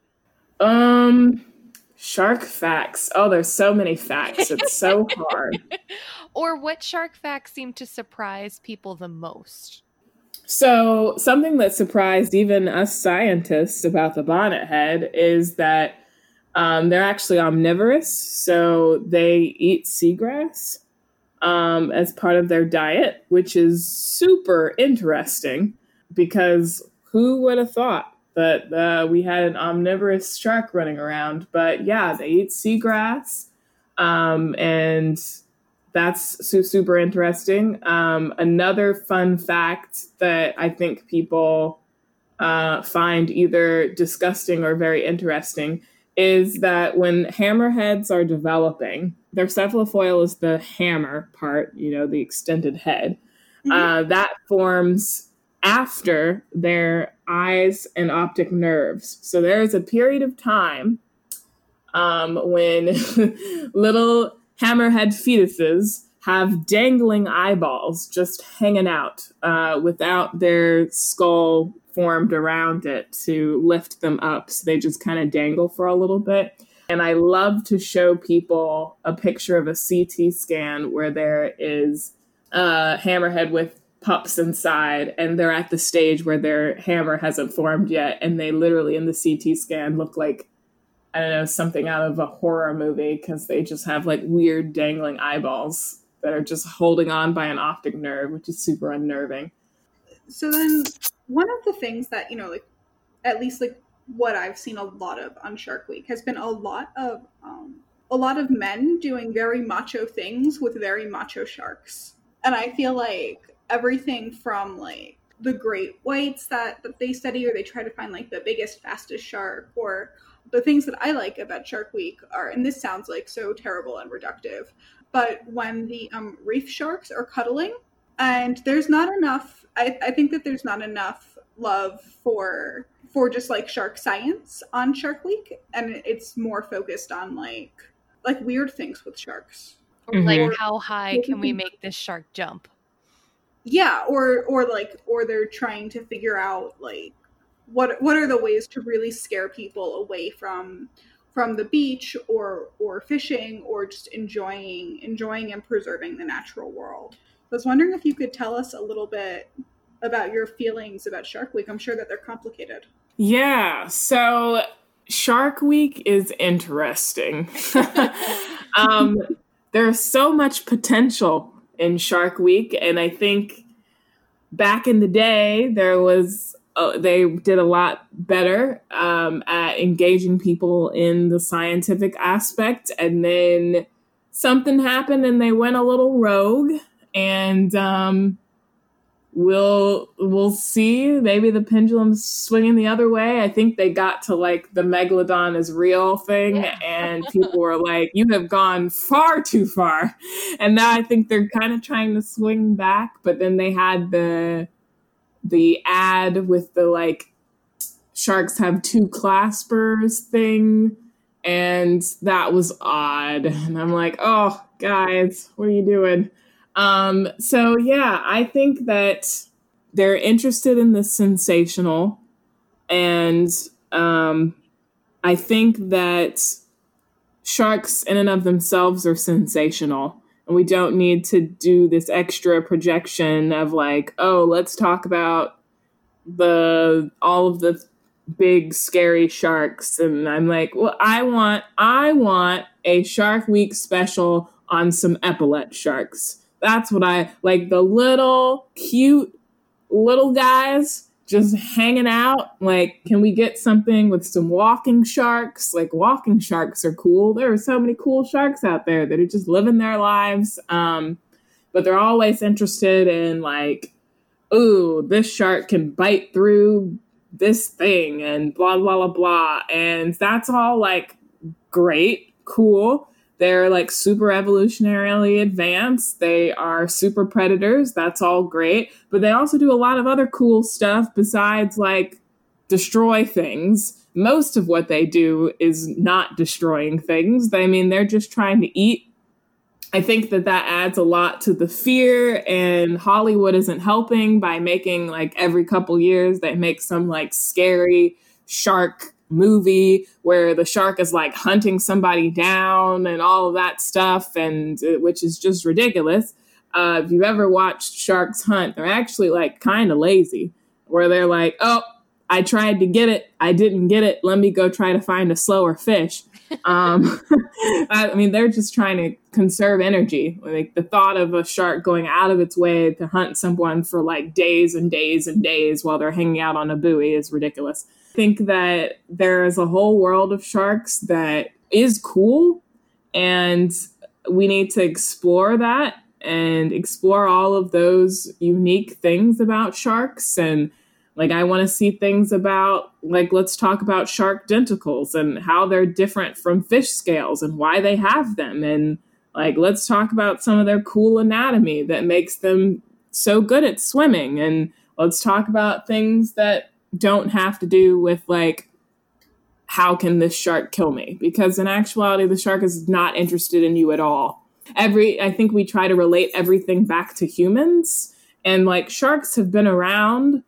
Um, shark facts. Oh, there's so many facts. It's so hard. Or what shark facts seem to surprise people the most? So something that surprised even us scientists about the bonnethead is that um, they're actually omnivorous. So they eat seagrass um, as part of their diet, which is super interesting because who would have thought that uh, we had an omnivorous shark running around? But yeah, they eat seagrass, um, and that's su- super interesting. Um, another fun fact that I think people uh, find either disgusting or very interesting is that when hammerheads are developing, their cephalofoil is the hammer part, you know, the extended head. Mm-hmm. Uh, that forms after their eyes and optic nerves. So there is a period of time um, when little hammerhead fetuses have dangling eyeballs just hanging out uh, without their skull formed around it to lift them up. So they just kind of dangle for a little bit. And I love to show people a picture of a C T scan where there is a hammerhead with pups inside, and they're at the stage where their hammer hasn't formed yet. And they literally in the C T scan look like, I don't know, something out of a horror movie because they just have like weird dangling eyeballs that are just holding on by an optic nerve, which is super unnerving. So then one of the things that, you know, like at least like what I've seen a lot of on Shark Week has been a lot of um, a lot of men doing very macho things with very macho sharks. And I feel like everything from like the great whites that, that they study, or they try to find like the biggest, fastest shark, or the things that I like about Shark Week are, and this sounds like so terrible and reductive, but when the um, reef sharks are cuddling, and there's not enough, I, I think that there's not enough love for for just like shark science on Shark Week, and it's more focused on like like weird things with sharks. Or like mm-hmm. how high can we make this shark jump? Yeah, or or like or they're trying to figure out like what what are the ways to really scare people away from from the beach or or fishing or just enjoying enjoying and preserving the natural world. I was wondering if you could tell us a little bit about your feelings about Shark Week. I'm sure that they're complicated. Yeah, so Shark Week is interesting. um, there's so much potential in Shark Week, and I think back in the day there was uh, they did a lot better um, at engaging people in the scientific aspect, and then something happened and they went a little rogue, and um, we'll we'll see. Maybe the pendulum's swinging the other way. I think they got to like the megalodon is real thing, yeah. And people were like, "You have gone far too far," and now I think they're kind of trying to swing back. But then they had the the ad with the like sharks have two claspers thing, and that was odd. And I'm like, "Oh, guys, what are you doing?" Um, so yeah, I think that they're interested in the sensational, and um, I think that sharks in and of themselves are sensational. And we don't need to do this extra projection of like, oh, let's talk about the all of the big scary sharks. And I'm like, well, I want I want a Shark Week special on some epaulet sharks. That's what I like, the little cute little guys just hanging out. Like, can we get something with some walking sharks? Like, walking sharks are cool. There are so many cool sharks out there that are just living their lives. Um, but they're always interested in like, ooh, this shark can bite through this thing and blah, blah, blah, blah. And that's all like great, cool. They're like super evolutionarily advanced. They are super predators. That's all great. But they also do a lot of other cool stuff besides like destroy things. Most of what they do is not destroying things. I mean, they're just trying to eat. I think that that adds a lot to the fear, and Hollywood isn't helping by making like every couple years they make some like scary shark movie where the shark is like hunting somebody down and all of that stuff, and uh, which is just ridiculous. Uh, if you've ever watched sharks hunt, they're actually like kind of lazy, where they're like, oh, I tried to get it, I didn't get it, let me go try to find a slower fish. um, I mean, they're just trying to conserve energy. Like the thought of a shark going out of its way to hunt someone for like days and days and days while they're hanging out on a buoy is ridiculous. I think that there is a whole world of sharks that is cool, and we need to explore that and explore all of those unique things about sharks. And like, I want to see things about, like, let's talk about shark denticles and how they're different from fish scales and why they have them. And like, let's talk about some of their cool anatomy that makes them so good at swimming. And let's talk about things that don't have to do with like, how can this shark kill me? Because in actuality, the shark is not interested in you at all. Every, I think we try to relate everything back to humans, and like sharks have been around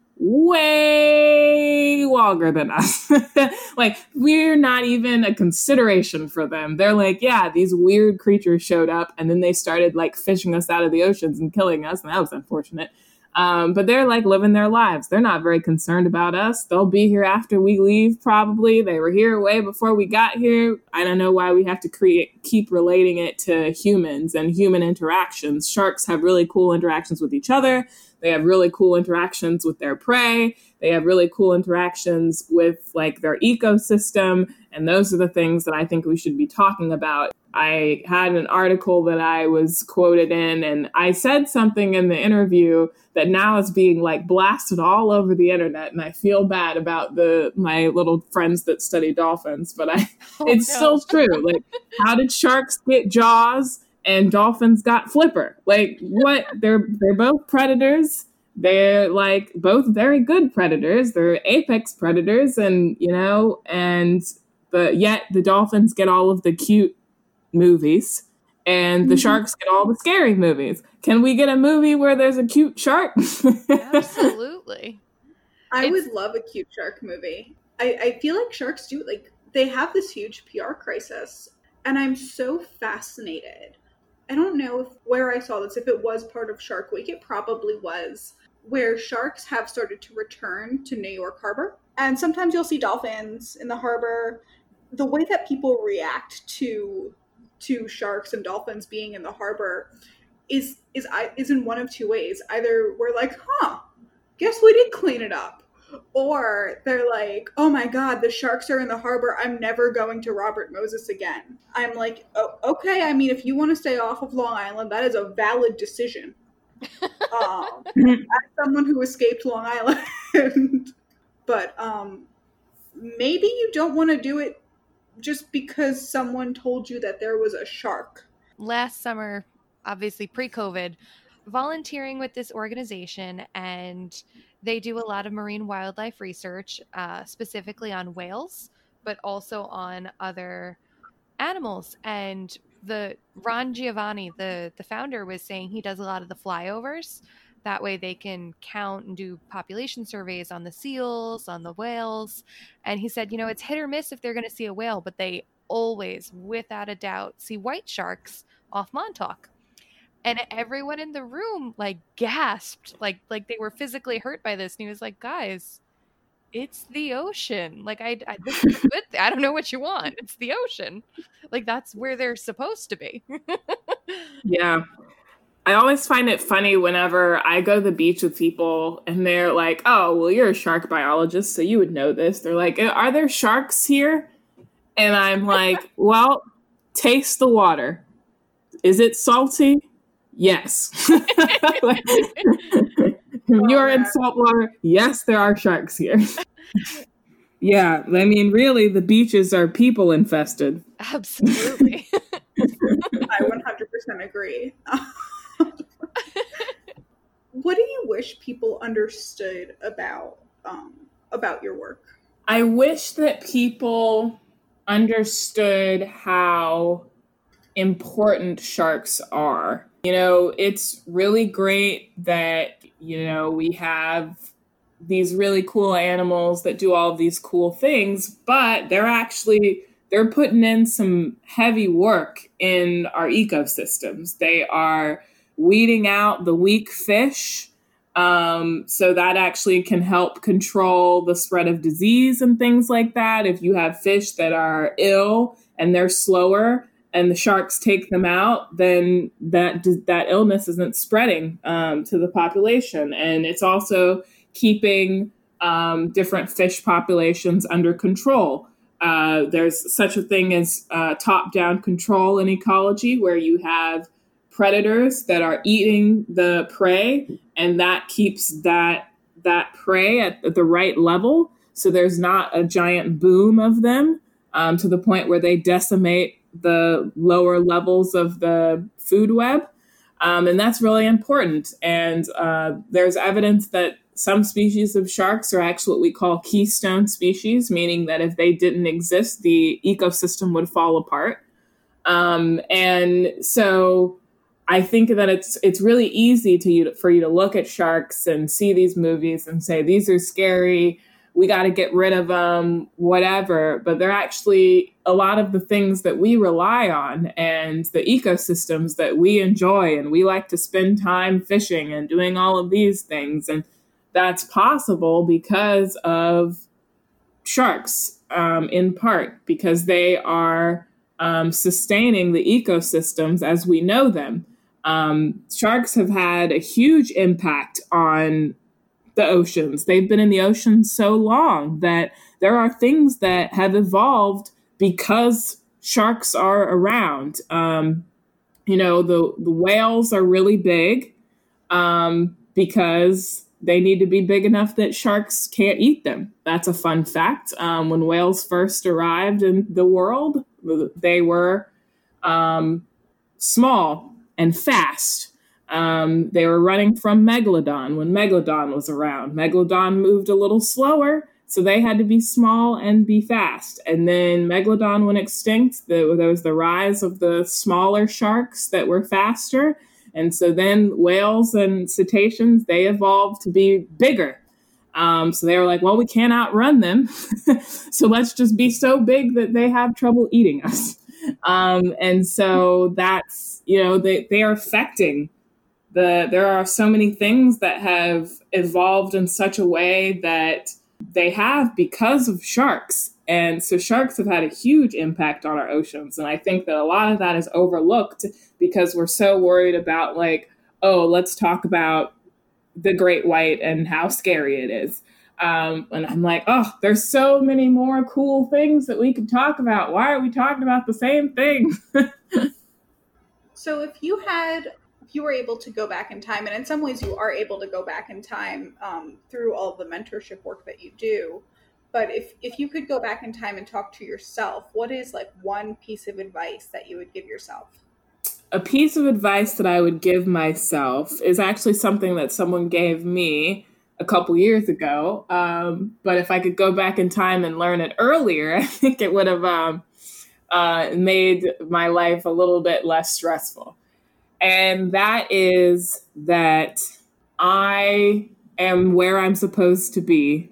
way longer than us. Like, we're not even a consideration for them. They're like, yeah, these weird creatures showed up and then they started like fishing us out of the oceans and killing us. And that was unfortunate. Um, but they're like living their lives. They're not very concerned about us. They'll be here after we leave, probably. They were here way before we got here. I don't know why we have to create, keep relating it to humans and human interactions. Sharks have really cool interactions with each other. They have really cool interactions with their prey. They have really cool interactions with like their ecosystem. And those are the things that I think we should be talking about. I had an article that I was quoted in, and I said something in the interview that now is being like blasted all over the internet. And I feel bad about the my little friends that study dolphins, but I oh, it's no. still true. Like, how did sharks get jaws and dolphins got flipper? Like, what? They're they're both predators. They're like both very good predators. They're apex predators, and you know, and the yet the dolphins get all of the cute movies, and the mm-hmm. sharks get all the scary movies. Can we get a movie where there's a cute shark? Absolutely. I it's... would love a cute shark movie. I, I feel like sharks do, like, they have this huge P R crisis, and I'm so fascinated. I don't know if, where I saw this, if it was part of Shark Week. It probably was, where sharks have started to return to New York Harbor. And sometimes you'll see dolphins in the harbor. The way that people react to to sharks and dolphins being in the harbor is is is in one of two ways. Either we're like, huh, guess we did clean it up. Or they're like, oh my God, the sharks are in the harbor. I'm never going to Robert Moses again. I'm like, oh, okay. I mean, if you want to stay off of Long Island, that is a valid decision. um, as someone who escaped Long Island. But um, maybe you don't want to do it just because someone told you that there was a shark. Last summer, obviously pre-COVID, volunteering with this organization, and they do a lot of marine wildlife research, uh, specifically on whales, but also on other animals. And the Ron Giovanni, the, the founder, was saying he does a lot of the flyovers That way they can count and do population surveys on the seals, on the whales. And he said, you know, it's hit or miss if they're going to see a whale, but they always, without a doubt, see white sharks off Montauk. And everyone in the room like gasped, like like they were physically hurt by this. And he was like, guys, it's the ocean. Like, I, I, this is good. I don't know what you want. It's the ocean. Like, that's where they're supposed to be. Yeah. I always find it funny whenever I go to the beach with people and they're like, oh, well, you're a shark biologist, so you would know this. They're like, are there sharks here? And I'm like, well, taste the water. Is it salty? Yes. Like, you're in salt water. Yes, there are sharks here. Yeah, I mean, really, the beaches are people infested. Absolutely. I one hundred percent agree. What do you wish people understood about um, about your work? I wish that people understood how important sharks are. You know, it's really great that, you know, we have these really cool animals that do all of these cool things, but they're actually, they're putting in some heavy work in our ecosystems. They are weeding out the weak fish. Um, so that actually can help control the spread of disease and things like that. If you have fish that are ill and they're slower and the sharks take them out, then that that illness isn't spreading um, to the population. And it's also keeping um, different fish populations under control. Uh, there's such a thing as uh, top-down control in ecology, where you have predators that are eating the prey, and that keeps that that prey at, at the right level. So there's not a giant boom of them um, to the point where they decimate the lower levels of the food web. Um, and that's really important. And uh, there's evidence that some species of sharks are actually what we call keystone species, meaning that if they didn't exist, the ecosystem would fall apart. Um, and so I think that it's it's really easy to you for you to look at sharks and see these movies and say, these are scary, we got to get rid of them, whatever. But they're actually a lot of the things that we rely on and the ecosystems that we enjoy. And we like to spend time fishing and doing all of these things. And that's possible because of sharks, um, in part, because they are um, sustaining the ecosystems as we know them. Um, sharks have had a huge impact on the oceans. They've been in the ocean so long that there are things that have evolved because sharks are around. Um, you know, the, the whales are really big um, because they need to be big enough that sharks can't eat them. That's a fun fact. Um, when whales first arrived in the world, they were um, small and fast. Um, they were running from Megalodon when Megalodon was around. Megalodon moved a little slower, so they had to be small and be fast. And then Megalodon went extinct. The, there was the rise of the smaller sharks that were faster. And so then whales and cetaceans, they evolved to be bigger. Um, so they were like, well, we can't outrun them. So let's just be so big that they have trouble eating us. Um, and so that's, you know, they, they are affecting the, there are so many things that have evolved in such a way that they have because of sharks. And so sharks have had a huge impact on our oceans. And I think that a lot of that is overlooked because we're so worried about like, oh, let's talk about the great white and how scary it is. Um, and I'm like, oh, there's so many more cool things that we could talk about. Why are we talking about the same thing? So if you had, if you were able to go back in time, and in some ways you are able to go back in time um, through all the mentorship work that you do, but if, if you could go back in time and talk to yourself, what is like one piece of advice that you would give yourself? A piece of advice that I would give myself is actually something that someone gave me a couple years ago. Um, but if I could go back in time and learn it earlier, I think it would have um, uh, made my life a little bit less stressful. And that is that I am where I'm supposed to be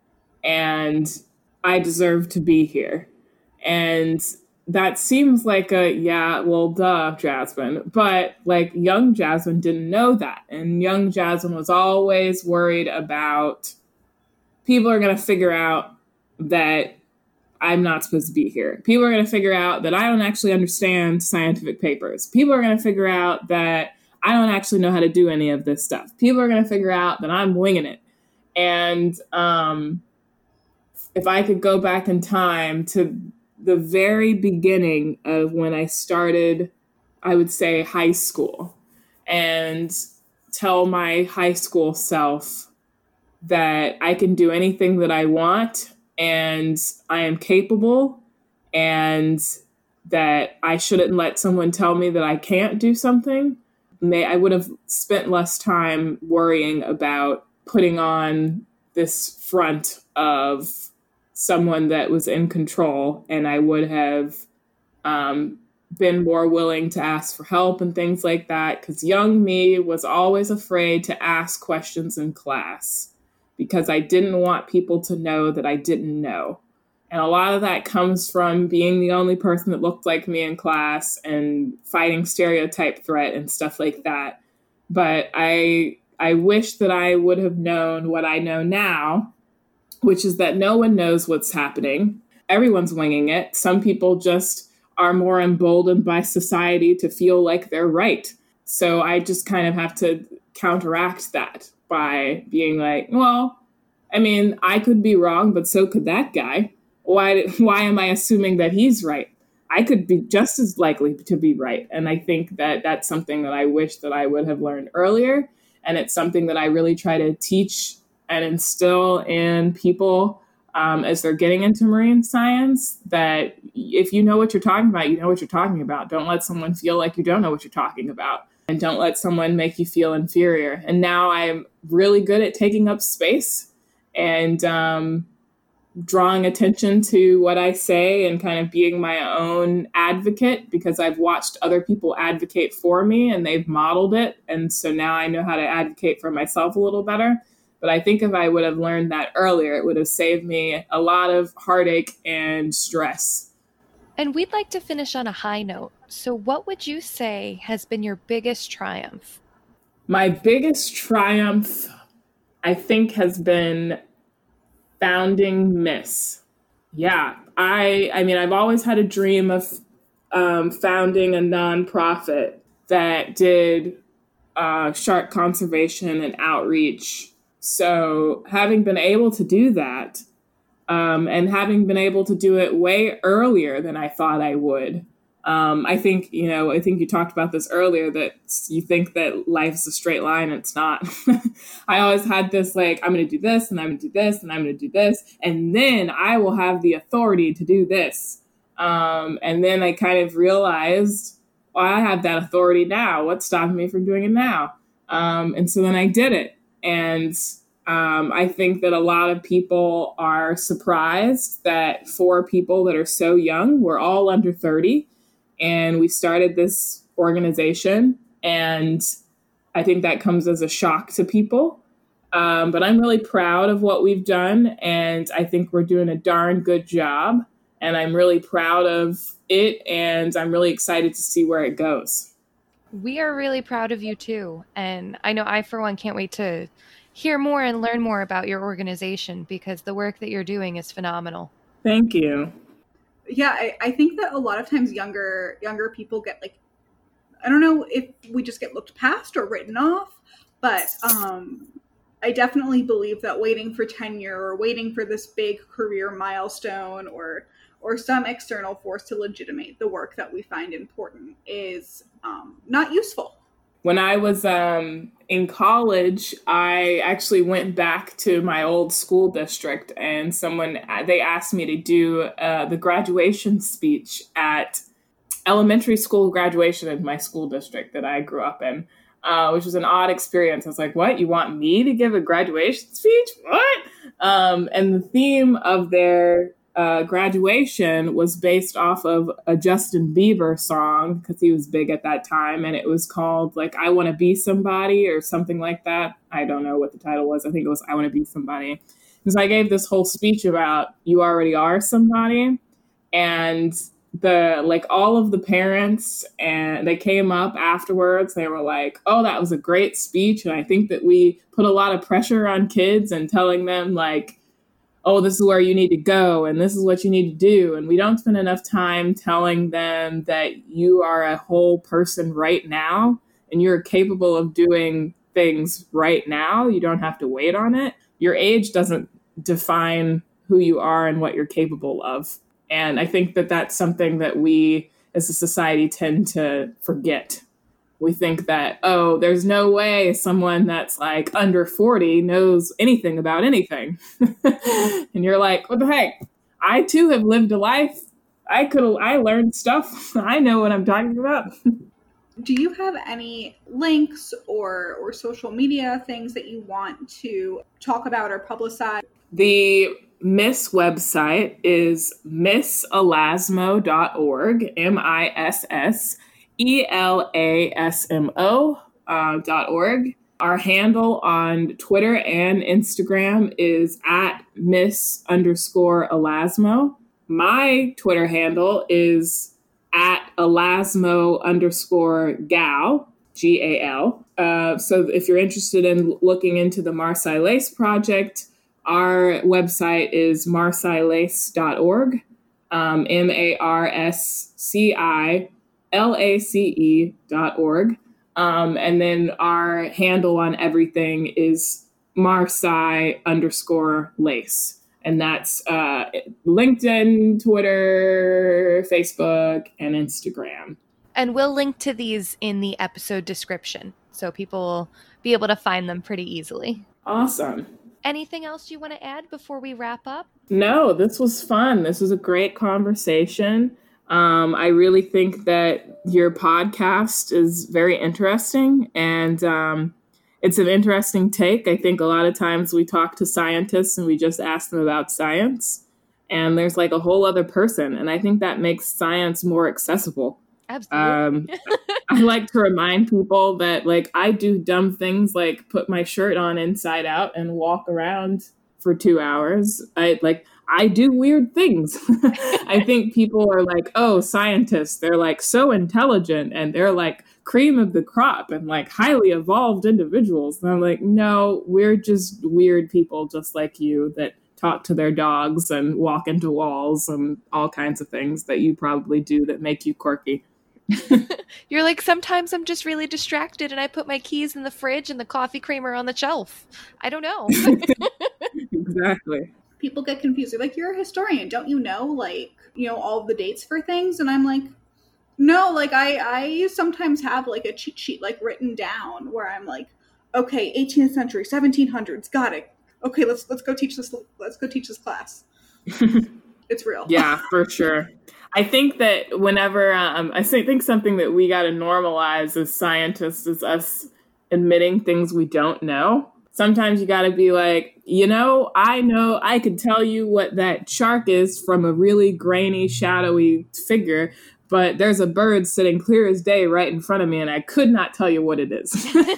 and I deserve to be here. And that seems like a, yeah, well, duh, Jasmine. But like young Jasmine didn't know that. And young Jasmine was always worried about people are going to figure out that I'm not supposed to be here. People are going to figure out that I don't actually understand scientific papers. People are going to figure out that I don't actually know how to do any of this stuff. People are going to figure out that I'm winging it. And um, if I could go back in time to the very beginning of when I started, I would say high school, and tell my high school self that I can do anything that I want and I am capable, and that I shouldn't let someone tell me that I can't do something, may I would have spent less time worrying about putting on this front of someone that was in control, and I would have um, been more willing to ask for help and things like that, because young me was always afraid to ask questions in class because I didn't want people to know that I didn't know. And a lot of that comes from being the only person that looked like me in class and fighting stereotype threat and stuff like that. But I I wish that I would have known what I know now, which is that no one knows what's happening. Everyone's winging it. Some people just are more emboldened by society to feel like they're right. So I just kind of have to counteract that by being like, well, I mean, I could be wrong, but so could that guy. Why, why am I assuming that he's right? I could be just as likely to be right. And I think that that's something that I wish that I would have learned earlier. And it's something that I really try to teach and instill in people um, as they're getting into marine science, that if you know what you're talking about, you know what you're talking about. Don't let someone feel like you don't know what you're talking about. And don't let someone make you feel inferior. And now I'm really good at taking up space and um, drawing attention to what I say and kind of being my own advocate, because I've watched other people advocate for me and they've modeled it. And so now I know how to advocate for myself a little better. But I think if I would have learned that earlier, it would have saved me a lot of heartache and stress. And we'd like to finish on a high note. So what would you say has been your biggest triumph? My biggest triumph, I think, has been founding Miss. Yeah, I I mean, I've always had a dream of um, founding a nonprofit that did uh, shark conservation and outreach. So having been able to do that, um, and having been able to do it way earlier than I thought I would, um, I think, you know, I think you talked about this earlier, that you think that life's a straight line. It's not. I always had this, like, I'm going to do this and I'm going to do this and I'm going to do this. And then I will have the authority to do this. Um, and then I kind of realized, well, I have that authority now. What's stopping me from doing it now? Um, and so then I did it. And um, I think that a lot of people are surprised that four people that are so young, we're all under thirty, and we started this organization. And I think that comes as a shock to people. Um, but I'm really proud of what we've done. And I think we're doing a darn good job. And I'm really proud of it. And I'm really excited to see where it goes. We are really proud of you too. And I know I, for one, can't wait to hear more and learn more about your organization, because the work that you're doing is phenomenal. Thank you. Yeah, I, I think that a lot of times younger younger people get, like, I don't know if we just get looked past or written off, but um, I definitely believe that waiting for tenure or waiting for this big career milestone or or some external force to legitimate the work that we find important is um, not useful. When I was um, in college, I actually went back to my old school district, and someone, they asked me to do uh, the graduation speech at elementary school graduation in my school district that I grew up in, uh, which was an odd experience. I was like, what? You want me to give a graduation speech? What? Um, and the theme of their uh, graduation was based off of a Justin Bieber song because he was big at that time. And it was called like, I Want to Be Somebody or something like that. I don't know what the title was. I think it was I Want to Be Somebody. Because I gave this whole speech about you already are somebody. And the like all of the parents, and they came up afterwards. They were like, oh, that was a great speech. And I think that we put a lot of pressure on kids and telling them like, oh, this is where you need to go and this is what you need to do. And we don't spend enough time telling them that you are a whole person right now and you're capable of doing things right now. You don't have to wait on it. Your age doesn't define who you are and what you're capable of. And I think that that's something that we as a society tend to forget. We think that, oh, there's no way someone that's like under forty knows anything about anything. And you're like, what the heck? I too have lived a life. I could have, I learned stuff. I know what I'm talking about. Do you have any links or, or social media things that you want to talk about or publicize? The Miss website is miss elasmo dot org, M I S S E L A S M O uh, dot org. Our handle on Twitter and Instagram is at Miss underscore Elasmo. My Twitter handle is at Elasmo underscore Gal, G A L. Uh, so if you're interested in looking into the Marseille Lace Project, our website is marseille lace dot org, um, M A R S C I L A C E dot org. Um, and then our handle on everything is Marseille underscore lace. And that's uh, LinkedIn, Twitter, Facebook, and Instagram. And we'll link to these in the episode description, so people will be able to find them pretty easily. Awesome. Anything else you want to add before we wrap up? No, this was fun. This was a great conversation. Um, I really think that your podcast is very interesting, and um, it's an interesting take. I think a lot of times we talk to scientists and we just ask them about science, and there's like a whole other person. And I think that makes science more accessible. Absolutely. Um, I like to remind people that like I do dumb things like put my shirt on inside out and walk around for two hours. I like I do weird things. I think people are like, oh, scientists, they're like so intelligent and they're like cream of the crop and like highly evolved individuals. And I'm like, no, we're just weird people just like you that talk to their dogs and walk into walls and all kinds of things that you probably do that make you quirky. You're like, sometimes I'm just really distracted and I put my keys in the fridge and the coffee creamer on the shelf. I don't know. Exactly. People get confused. They're like, you're a historian. Don't you know, like, you know, all of the dates for things? And I'm like, no, like I, I sometimes have like a cheat sheet like written down where I'm like, okay, eighteenth century, seventeen hundreds, got it. Okay, let's let's go teach this. Let's go teach this class. It's real. Yeah, for sure. I think that whenever um, I think something that we got to normalize as scientists is us admitting things we don't know. Sometimes you got to be like, you know, I know I could tell you what that shark is from a really grainy, shadowy figure, but there's a bird sitting clear as day right in front of me, and I could not tell you what it is.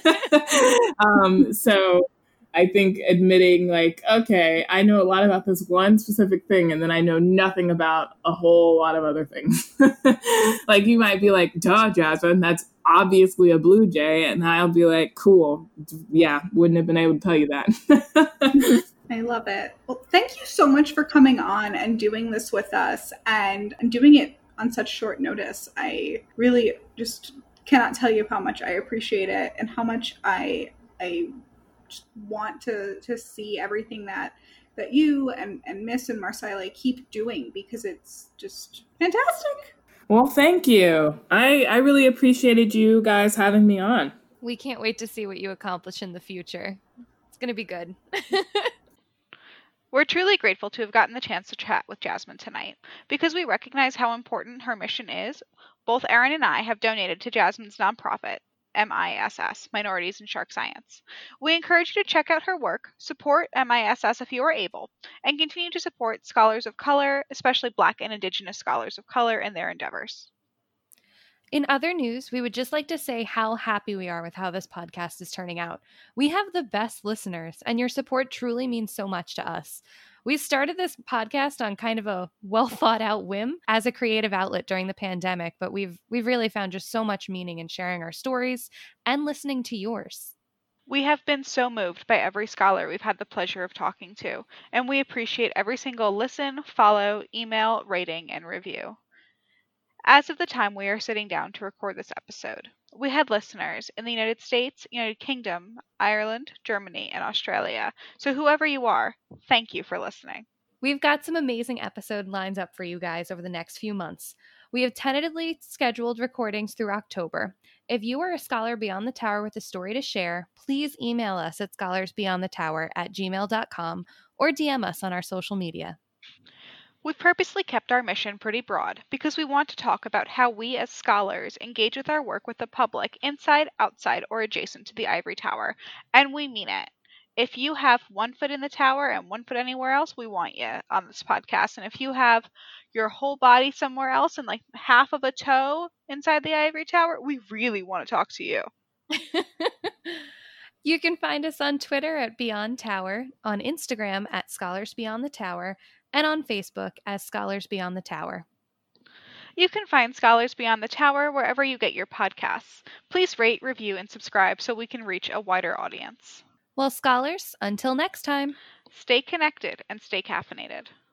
um, so I think admitting like, okay, I know a lot about this one specific thing, and then I know nothing about a whole lot of other things. Like you might be like, duh, Jasmine, that's obviously a blue jay. And I'll be like, cool. Yeah, wouldn't have been able to tell you that. I love it. Well, thank you so much for coming on and doing this with us and doing it on such short notice. I really just cannot tell you how much I appreciate it and how much I I just want to to see everything that that you and, and Miss and Marseille keep doing, because it's just fantastic. Well, thank you. I, I really appreciated you guys having me on. We can't wait to see what you accomplish in the future. It's going to be good. We're truly grateful to have gotten the chance to chat with Jasmine tonight. Because we recognize how important her mission is, both Erin and I have donated to Jasmine's nonprofit, M I S S, Minorities in Shark Science. We encourage you to check out her work, support M I S S if you are able, and continue to support scholars of color, especially Black and Indigenous scholars of color, in their endeavors. In other news, we would just like to say how happy we are with how this podcast is turning out. We have the best listeners, and your support truly means so much to us. We started this podcast on kind of a well thought out whim as a creative outlet during the pandemic, but we've we've really found just so much meaning in sharing our stories and listening to yours. We have been so moved by every scholar we've had the pleasure of talking to, and we appreciate every single listen, follow, email, rating, and review. As of the time we are sitting down to record this episode, we had listeners in the United States, United Kingdom, Ireland, Germany, and Australia. So whoever you are, thank you for listening. We've got some amazing episode lines up for you guys over the next few months. We have tentatively scheduled recordings through October. If you are a scholar beyond the tower with a story to share, please email us at scholarsbeyondthetower at gmail dot com or D M us on our social media. We've purposely kept our mission pretty broad because we want to talk about how we as scholars engage with our work with the public inside, outside, or adjacent to the ivory tower. And we mean it. If you have one foot in the tower and one foot anywhere else, we want you on this podcast. And if you have your whole body somewhere else and like half of a toe inside the ivory tower, we really want to talk to you. You can find us on Twitter at Beyond Tower, on Instagram at Scholars Beyond the Tower, and on Facebook as Scholars Beyond the Tower. You can find Scholars Beyond the Tower wherever you get your podcasts. Please rate, review, and subscribe so we can reach a wider audience. Well, scholars, until next time, stay connected and stay caffeinated.